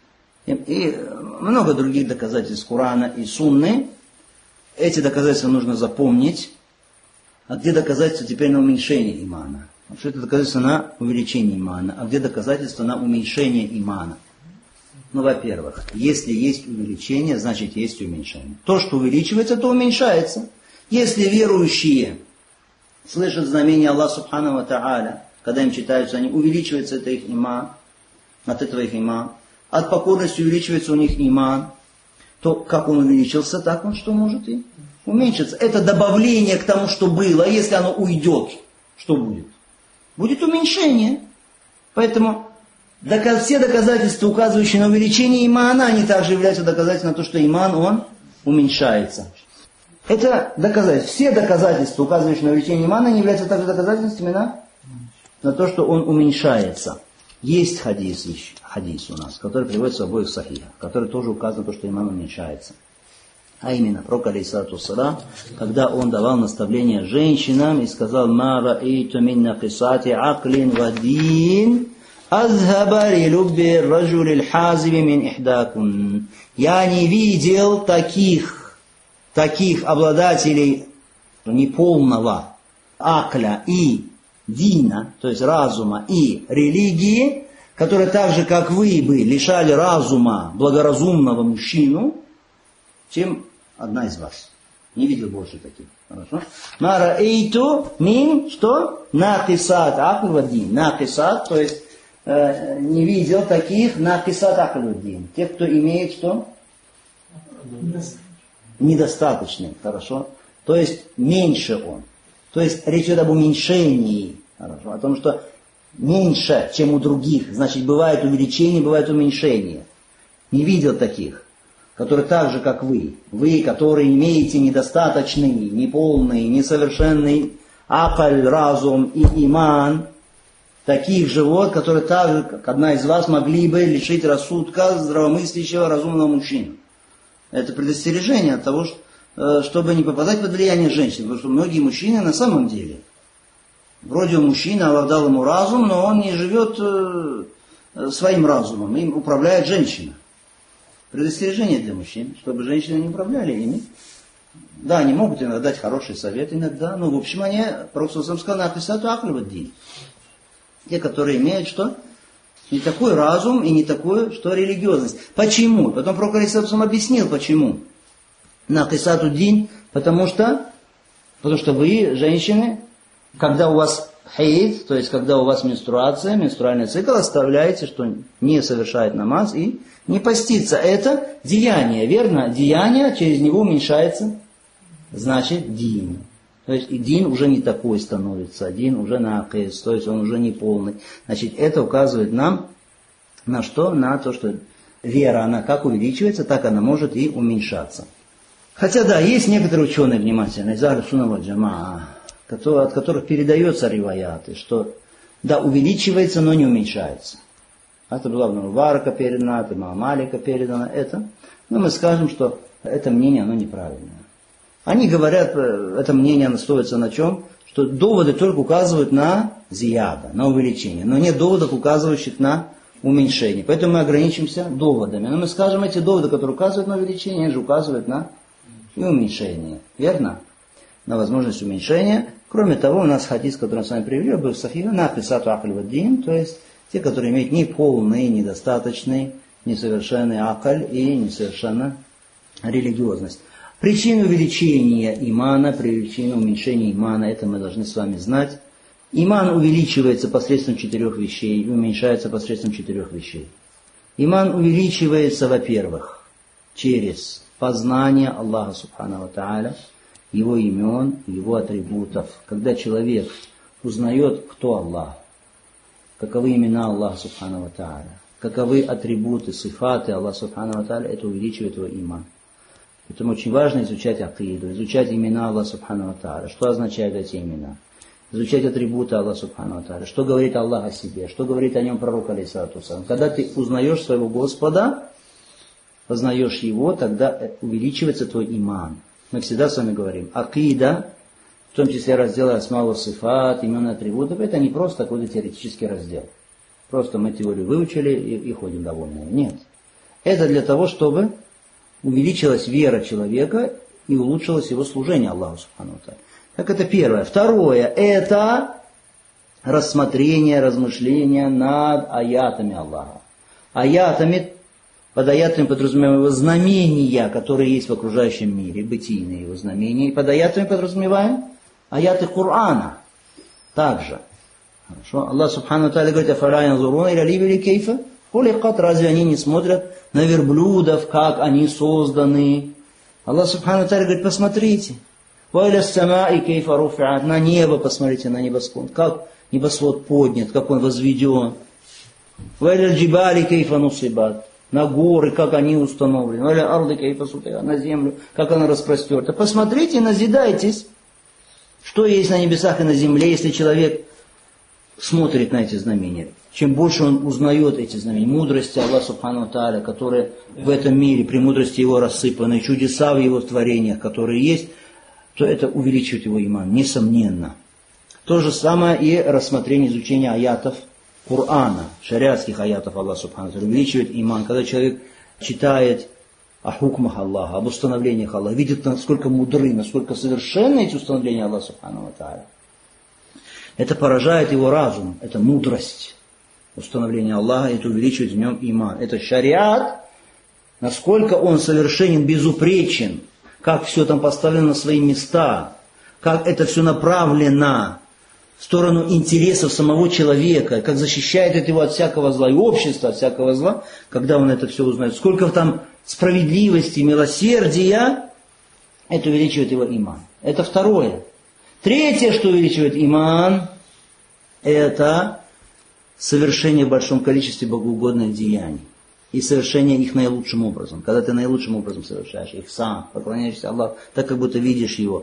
И, и много других доказательств Корана и Сунны. Эти доказательства нужно запомнить. А где доказательства теперь на уменьшение имана? Что это доказательство на увеличение имана? А где доказательства на уменьшение имана? Ну, во-первых, если есть увеличение, значит есть уменьшение. То, что увеличивается, то уменьшается. Если верующие слышат знамения Аллаха Субхану ва Тааля, когда им читаются, они увеличивается это их иман, от этого их иман, от покорности увеличивается у них иман, то как он увеличился, так он что может и уменьшиться. Это добавление к тому, что было. А если оно уйдет, что будет? Будет уменьшение. Поэтому доказ, все доказательства, указывающие на увеличение имана, они также являются доказательством на то, что иман, он уменьшается. Это доказательства. Все доказательства, указывающие на увеличение имана, они являются также доказательствами на, на то, что он уменьшается. Есть хадис, хадис у нас, который приводится в обоих сахихах, который тоже указывает на то, что иман уменьшается. А именно, пророк алейхиссалату вассалям, когда он давал наставление женщинам и сказал: «Ма ра'иту мин накисати аклин ва дин азхаба ли любби раджули л-хазиби мин ихдакун». Я не видел таких, таких обладателей неполного акля и дина, то есть разума и религии, которые так же, как вы бы, лишали разума благоразумного мужчину, чем одна из вас. Не видел больше таких. Хорошо? Мара эйту мин, что? Накисат аквадин. Накисат, то есть э, не видел таких накисат аквадин. Тех, кто имеет что? Недостаточный. Хорошо? То есть меньше он. То есть речь идет об уменьшении. Хорошо? О том, что меньше, чем у других. Значит, бывает увеличение, бывает уменьшение. Не видел таких, которые так же, как вы. Вы, которые имеете недостаточный, неполный, несовершенный акаль, разум и иман, таких же вот, которые так же, как одна из вас, могли бы лишить рассудка здравомыслящего, разумного мужчины. Это предостережение от того, чтобы не попадать под влияние женщин. Потому что многие мужчины на самом деле, вроде у мужчины Аллах дал ему разум, но он не живет своим разумом, им управляет женщина. Предостережение для мужчин, чтобы женщины не управляли ими. Да, они могут иногда дать хороший совет иногда, но в общем они, пророк сказал, написату аклюваддин. Те, которые имеют что? Не такой разум и не такую, что религиозность. Почему? Потом пророк объяснил, почему. Накисату дин, потому что, потому что вы, женщины, когда у вас хейд, то есть когда у вас менструация, менструальный цикл, оставляете, что не совершает намаз и не постится. Это деяние, верно? Деяние, через него уменьшается, значит, дин. То есть и дин уже не такой становится, дин уже накис, то есть он уже не полный. Значит, это указывает нам на что? На то, что вера, она как увеличивается, так она может и уменьшаться. Хотя да, есть некоторые ученые внимательные, из Ахлю Сунна валь Джамаа, от которых передается риваяты, что да, увеличивается, но не уменьшается. Это была Мубарака передана, это Малика передано, это. Но мы скажем, что это мнение, оно неправильное. Они говорят, это мнение оно строится на чем? Что доводы только указывают на зияда, на увеличение, но нет доводов, указывающих на уменьшение. Поэтому мы ограничимся доводами. Но мы скажем, эти доводы, которые указывают на увеличение, они же указывают на и уменьшение. Верно? На возможность уменьшения. Кроме того, у нас хадис, который мы с вами привели, был сахих, на писату акль-ваддин, то есть те, которые имеют неполный, недостаточный, несовершенный акаль и несовершенная религиозность. Причина увеличения имана, причина уменьшения имана, это мы должны с вами знать. Иман увеличивается посредством четырех вещей и уменьшается посредством четырех вещей. Иман увеличивается, во-первых, через познание Аллаха Субхану ва Тааля, Его имен, Его атрибутов. Когда человек узнает, кто Аллах, каковы имена Аллаха Субхану ва Тааля, каковы атрибуты, сифаты Аллаха Субхану ва Тааля, это увеличивает его иман. Поэтому очень важно изучать акиду, изучать имена Аллаха Субхану ва Тааля. Что означают эти имена? Изучать атрибуты Аллаха Субхану ва Тааля. Что говорит Аллах о себе? Что говорит о нем пророк алейхиссалату вассалям? Когда ты узнаешь своего Господа, познаешь Его, тогда увеличивается твой иман. Мы всегда с вами говорим, акида, в том числе раздел асма сифат, имен и атрибутов, это не просто какой-то теоретический раздел. Просто мы теорию выучили и, и ходим довольные. Нет. Это для того, чтобы увеличилась вера человека и улучшилось его служение Аллаху Субхану ва Тааля. Так это первое. Второе, это рассмотрение, размышления над аятами Аллаха. Аятами, под аятами подразумеваем его знамения, которые есть в окружающем мире, бытийные его знамения. И под аятами подразумеваем аяты Корана. Также. Хорошо. Аллах Субхану ва Тааля говорит: «Афала янзуруна иля либили кейфа хуликат». Разве они не смотрят на верблюдов, как они созданы? Аллах Субхану ва Тааля говорит: посмотрите. «Вайля ссамаи кейфа руфиат». На небо посмотрите, на небосвод. Как небосвод поднят, как он возведен. «Вайля джибали кейфа нусибат». На горы, как они установлены. «Вайля арды кейфа сутиат». На землю, как она распростерта. Посмотрите, назидайтесь, что есть на небесах и на земле, если человек смотрит на эти знамения. Чем больше он узнает эти знамения, мудрости Аллаха Субхану ва Тааля, которые в этом мире, премудрости его рассыпаны, чудеса в его творениях, которые есть, то это увеличивает его иман, несомненно. То же самое и рассмотрение, изучение аятов Корана, шариатских аятов Аллаха Субхану ва Тааля, увеличивает иман. Когда человек читает о хукмах Аллаха, об установлениях Аллаха, видит, насколько мудры, насколько совершенны эти установления Аллаха Субхану ва Тааля. Это поражает его разум, это мудрость установления Аллаха, это увеличивает в нем иман. Это шариат, насколько он совершенен, безупречен, как все там поставлено на свои места, как это все направлено в сторону интересов самого человека, как защищает это его от всякого зла, и общество от всякого зла, когда он это все узнает. Сколько там справедливости, милосердия, это увеличивает его иман. Это второе. Третье, что увеличивает иман, это совершение в большом количестве богоугодных деяний. И совершение их наилучшим образом. Когда ты наилучшим образом совершаешь их сам, поклоняешься Аллаху, так как будто видишь Его.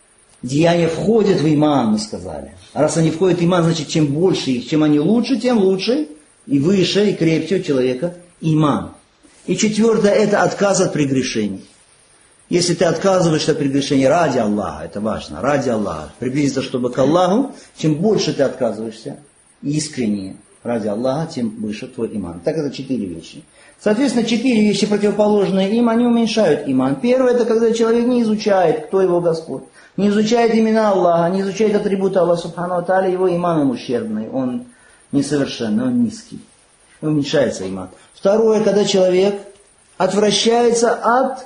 Деяния входят в иман, мы сказали. А раз они входят в иман, значит, чем больше их, чем они лучше, тем лучше, и выше, и крепче у человека иман. И четвертое, это отказ от прегрешений. Если ты отказываешься от прегрешений ради Аллаха, это важно, ради Аллаха, приблизиться, чтобы к Аллаху, чем больше ты отказываешься, искренне, ради Аллаха, тем выше твой иман. Так это четыре вещи. Соответственно, четыре вещи, противоположные им, они уменьшают иман. Первое, это когда человек не изучает, кто его Господь, не изучает имена Аллаха, не изучает атрибуты Аллаха Субхану ва Тааля, его иман ему ущербный, он несовершенный, он низкий. Уменьшается иман. Второе, когда человек отвращается от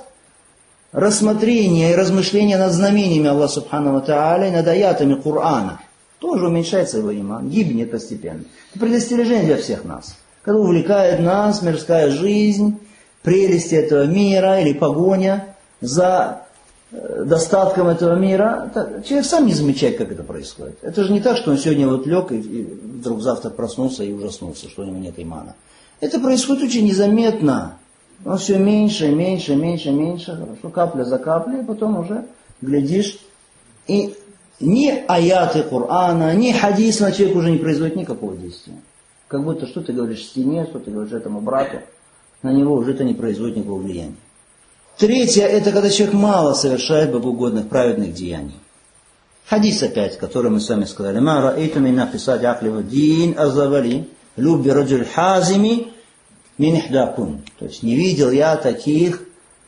рассмотрения и размышления над знамениями Аллаха Субхану ва Тааля, над аятами Корана. Тоже уменьшается его иман, гибнет постепенно. Это предостережение для всех нас. Когда увлекает нас мирская жизнь, прелести этого мира или погоня за достатком этого мира, человек сам не замечает, как это происходит. Это же не так, что он сегодня вот лег и, и вдруг завтра проснулся и ужаснулся, что у него нет имана. Это происходит очень незаметно. Он все меньше, меньше, меньше, меньше, хорошо, капля за каплей, и потом уже глядишь, и ни аяты Корана, ни хадис на человека уже не производит никакого действия. Как будто что ты говоришь стене, что ты говоришь этому брату, на него уже это не производит никакого влияния. Третье, это когда человек мало совершает богоугодных, праведных деяний. Хадис опять, который мы с вами сказали. «Ма раэйту мин нафисати акли дин азавали любби раджуль хазими мин ихдакун». То есть не видел я таких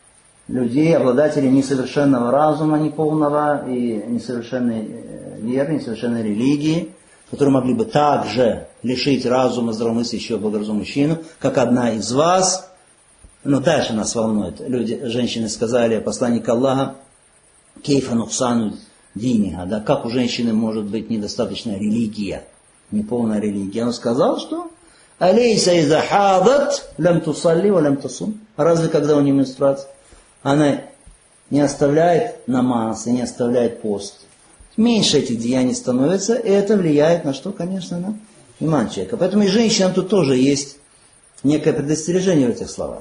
людей, обладателей несовершенного разума, неполного и несовершенной веры, несовершенной религии, которые могли бы также лишить разума, здравомыслящего, благоразумного мужчину, как одна из вас. Но дальше нас волнует. Люди, женщины сказали, посланник Аллаха, кейфа нухсану диниха, да, как у женщины может быть недостаточная религия, неполная религия. Он сказал, что алейса иза хадат лям тусалли ва лям тасум. Разве когда у нее менструация, она не оставляет намаз и не оставляет пост. Меньше этих деяний становится, и это влияет на что, конечно, на иман человека. Поэтому и женщинам тут тоже есть некое предостережение в этих словах.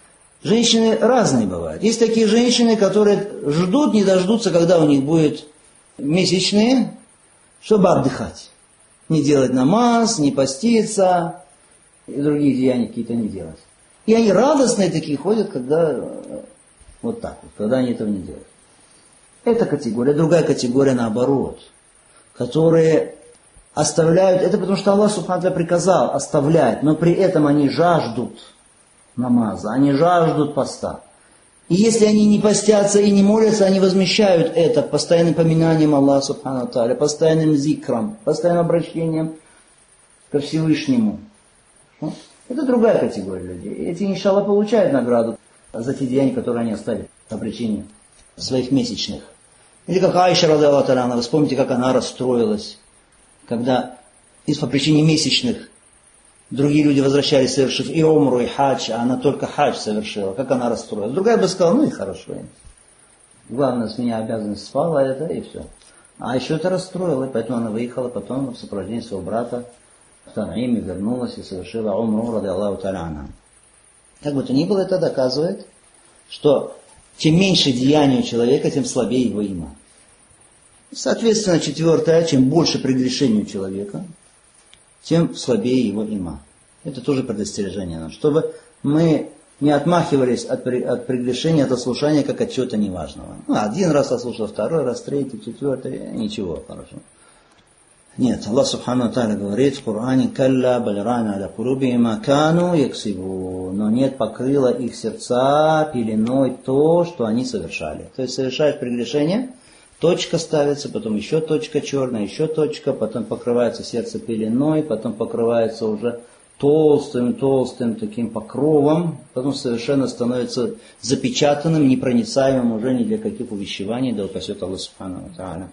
Женщины разные бывают. Есть такие женщины, которые ждут, не дождутся, когда у них будет месячные, чтобы отдыхать. Не делать намаз, не поститься, и другие деяния какие-то не делать. И они радостные такие ходят, когда вот так вот, когда они этого не делают. Это категория. Другая категория наоборот, которые оставляют, это потому что Аллах Субхану ва Тааля приказал оставлять, но при этом они жаждут намаза, они жаждут поста. И если они не постятся и не молятся, они возмещают это постоянным поминанием Аллаха Субхану ва Тааля, постоянным зикром, постоянным обращением ко Всевышнему. Это другая категория людей. Эти, иншаллах, получают награду за те деяния, которые они оставили по причине своих месячных. Или как Айша, радиаллаху та'аля анха, вы вспомните, как она расстроилась, когда по причине месячных другие люди возвращались, совершив и умру, и хадж, а она только хадж совершила. Как она расстроилась. Другая бы сказала, ну и хорошо. Главное, с меня обязанность спала это, и все. А еще это расстроило, и поэтому она выехала потом в сопровождении своего брата в Тан'име, вернулась и совершила умру, радиаллаху та'аля анха. Как бы то ни было, это доказывает, что чем меньше деяний у человека, тем слабее его иман. Соответственно, четвертое, чем больше прегрешений у человека, тем слабее его иман. Это тоже предостережение нам, чтобы мы не отмахивались от, от прегрешения, от ослушания, как от чего-то неважного. Ну, один раз ослушал, второй раз, третий, четвертый, ничего, хорошо. Нет, Аллах Субхану ва Тааля говорит в Коране: «Калла бальрана аля кулубихим ма кану яксибун». Но нет, покрыло их сердца пеленой то, что они совершали. То есть совершают прегрешение, точка ставится, потом еще точка черная, еще точка, потом покрывается сердце пеленой, потом покрывается уже толстым-толстым таким покровом, потом совершенно становится запечатанным, непроницаемым уже ни для каких увещеваний, да упасет Аллах Субхану ва Тааля.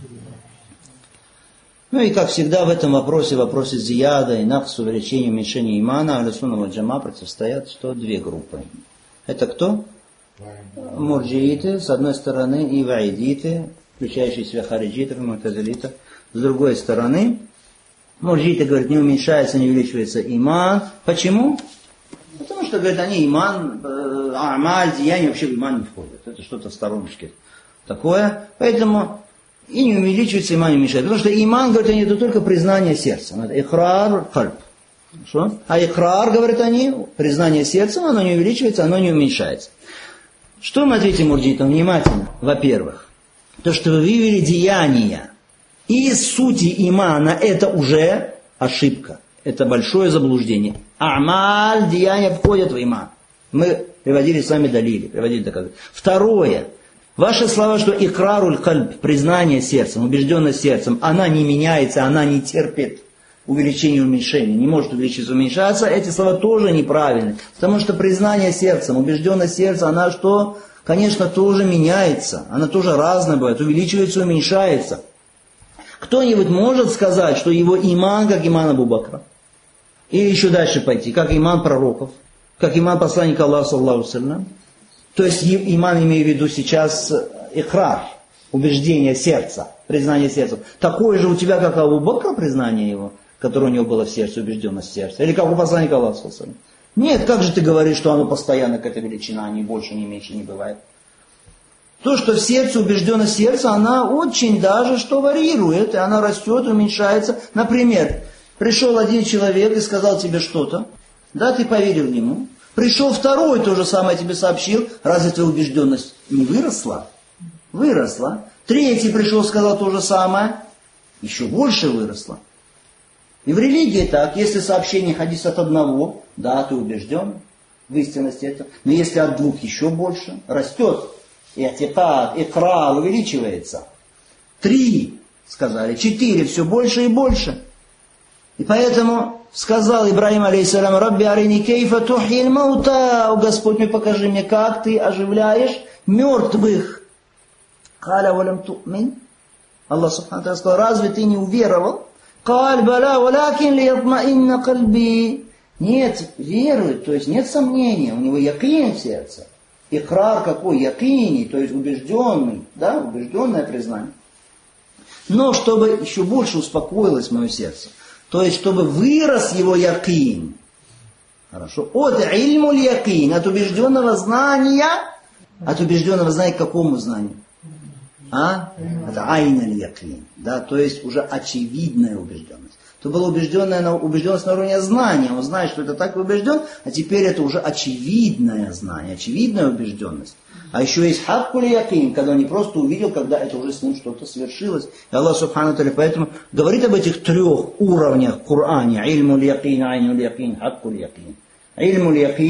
Ну и как всегда в этом вопросе, в вопросе зияда и накс, увеличения, уменьшения имана, Ахлю сунна валь джама противостоят что? Две группы. Это кто? Мурджииты, с одной стороны, и ваидиты, включающие в себя хариджитов и мутазилитов. С другой стороны, мурджииты говорят, не уменьшается, не увеличивается иман. Почему? Потому что, говорят, они иман, э, амаль, деяния вообще в иман не входят. Это что-то в стороночке такое. Поэтому и не увеличивается, иман не уменьшается. Потому что иман, говорят они, это только признание сердца. Это ихрар кальб. Что? А икрар, говорят они, признание сердцем, оно не увеличивается, оно не уменьшается. Что мы ответим мурджитам? Внимательно. Во-первых, то, что вы вывели деяния из сути имана, это уже ошибка. Это большое заблуждение. Амаль, деяния входят в иман. Мы приводили с вами далили, приводили доказательства. Второе. Ваши слова, что икраруль кальб, признание сердцем, убежденность сердцем, она не меняется, она не терпит увеличение и уменьшение, не может увеличиться и уменьшаться, эти слова тоже неправильны. Потому что признание сердцем, убежденность сердца, она что? Конечно, тоже меняется. Она тоже разная бывает, увеличивается и уменьшается. Кто-нибудь может сказать, что его иман, как иман Абу Бакра? Или еще дальше пойти, как иман пророков, как иман посланника Аллаха, саллаллаху алейхи ва саллям? То есть иман, имею в виду сейчас икрар, убеждение сердца, признание сердца. Такое же у тебя, как у Абу Бакра, признание его, которое у него было в сердце, убежденность в сердце. Или как у посланника Аллаха, саллаллаху алейхи ва саллям. Нет, как же ты говоришь, что оно постоянно, как эта величина, ни больше, ни меньше не бывает. То, что в сердце, убежденность сердца, она очень даже что варьирует, и она растет, уменьшается. Например, пришел один человек и сказал тебе что-то, да, ты поверил ему. Пришел второй, то же самое тебе сообщил, разве твоя убежденность не выросла? Выросла. Третий пришел, сказал то же самое, еще больше выросла. И в религии так, если сообщение хадис от одного, да, ты убежден в истинности этого, но если от двух еще больше, растет, и атикад, икрар увеличивается. Три, сказали, четыре, все больше и больше. И поэтому сказал Ибрахим алейхиссалям: «Рабби арини кейфа тухиль маута». «О Господь мой, покажи мне, как ты оживляешь мертвых». «Каля валям ту'мин». Аллах субхану ва тааля сказал: «Разве ты не уверовал?» «Каль бала валякин лиятмаинна кальби». Нет, верует, то есть нет сомнения, у него якин в сердце. Икрар какой? Якини, то есть убежденный, да, убежденное признание. Но чтобы еще больше успокоилось мое сердце, то есть чтобы вырос его якин. Хорошо. От ильмуль якин, от убежденного знания, от убежденного знания к какому знанию? А? Это айналь якин, да, то есть уже очевидная убежденность. То была убежденная, убежденность на уровне знания, он знает, что это так и убежден, а теперь это уже очевидное знание, очевидная убежденность. А еще есть хаккуль якин, когда он не просто увидел, когда это уже с ним что-то свершилось. И Аллах субхану ва тааля поэтому говорит об этих трех уровнях в Коране: ильмуль якин, айнуль якин, хаккуль якин. Ильмуль якин,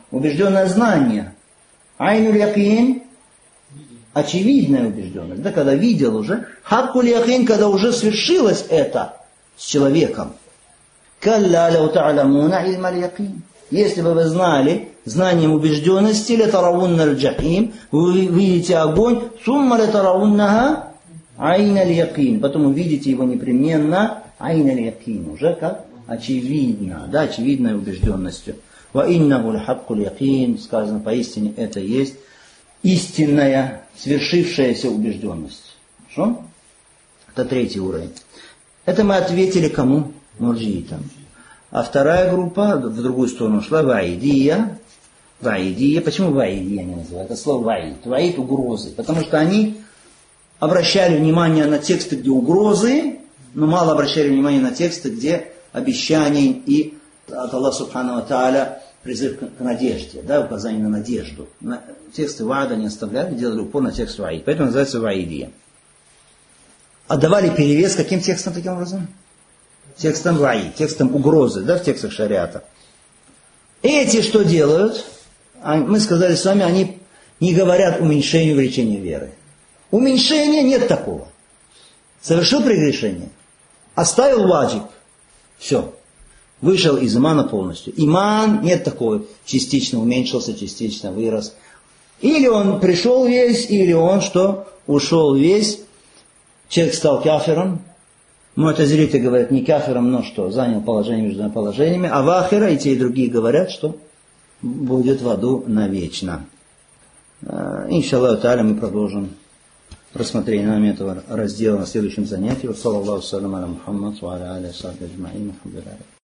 Убежденное знание. Айнуль якин, очевидная убежденность. Да, когда видел уже. Хаккуль якин, когда уже свершилось это с человеком. Калля ляу та'ламуна ильмаль якин. Если бы вы знали знанием убежденности, летараунна аль-джахим, вы видите огонь, сумма летарауннаха айналь якин. Потом увидите его непременно айналь якин. Уже как? Очевидно. Да, очевидной убежденностью. Ва иннаху лхаккуль якин. Сказано, поистине это есть истинная, свершившаяся убежденность. Хорошо? Это третий уровень. Это мы ответили кому? Мурджиитам. А вторая группа в другую сторону шла, ваидия. Ваидия. Почему ваидия они называют? Это слово ваид. Ваид — угрозы. Потому что они обращали внимание на тексты, где угрозы, но мало обращали внимание на тексты, где обещания и от Аллаха Субхану ва Тааля призыв к надежде, да, указание на надежду. На тексты ваада не оставляли, делали упор на текст ваид. Поэтому называется ваидия. Отдавали перевес каким текстом таким образом? Текстом ваид, текстом угрозы, да, в текстах шариата. Эти что делают? Мы сказали с вами, они не говорят уменьшению увеличения веры. Уменьшения нет такого. Совершил прегрешение, оставил ваджиб, все, вышел из имана полностью. Иман нет такого, частично уменьшился, частично вырос. Или он пришел весь, или он что? Ушел весь. Человек стал кафиром. Му'тазилиты говорят, не кафиром, но что? Занял положение между двумя положениями. А вахира и те, и другие говорят, что будет в аду навечно. Иншаллаху та'аля мы продолжим рассмотрение нами этого раздела на следующем занятии. Саллаллаху салям аля Мухаммад ва аля алихи ва сахбихи аджмаин.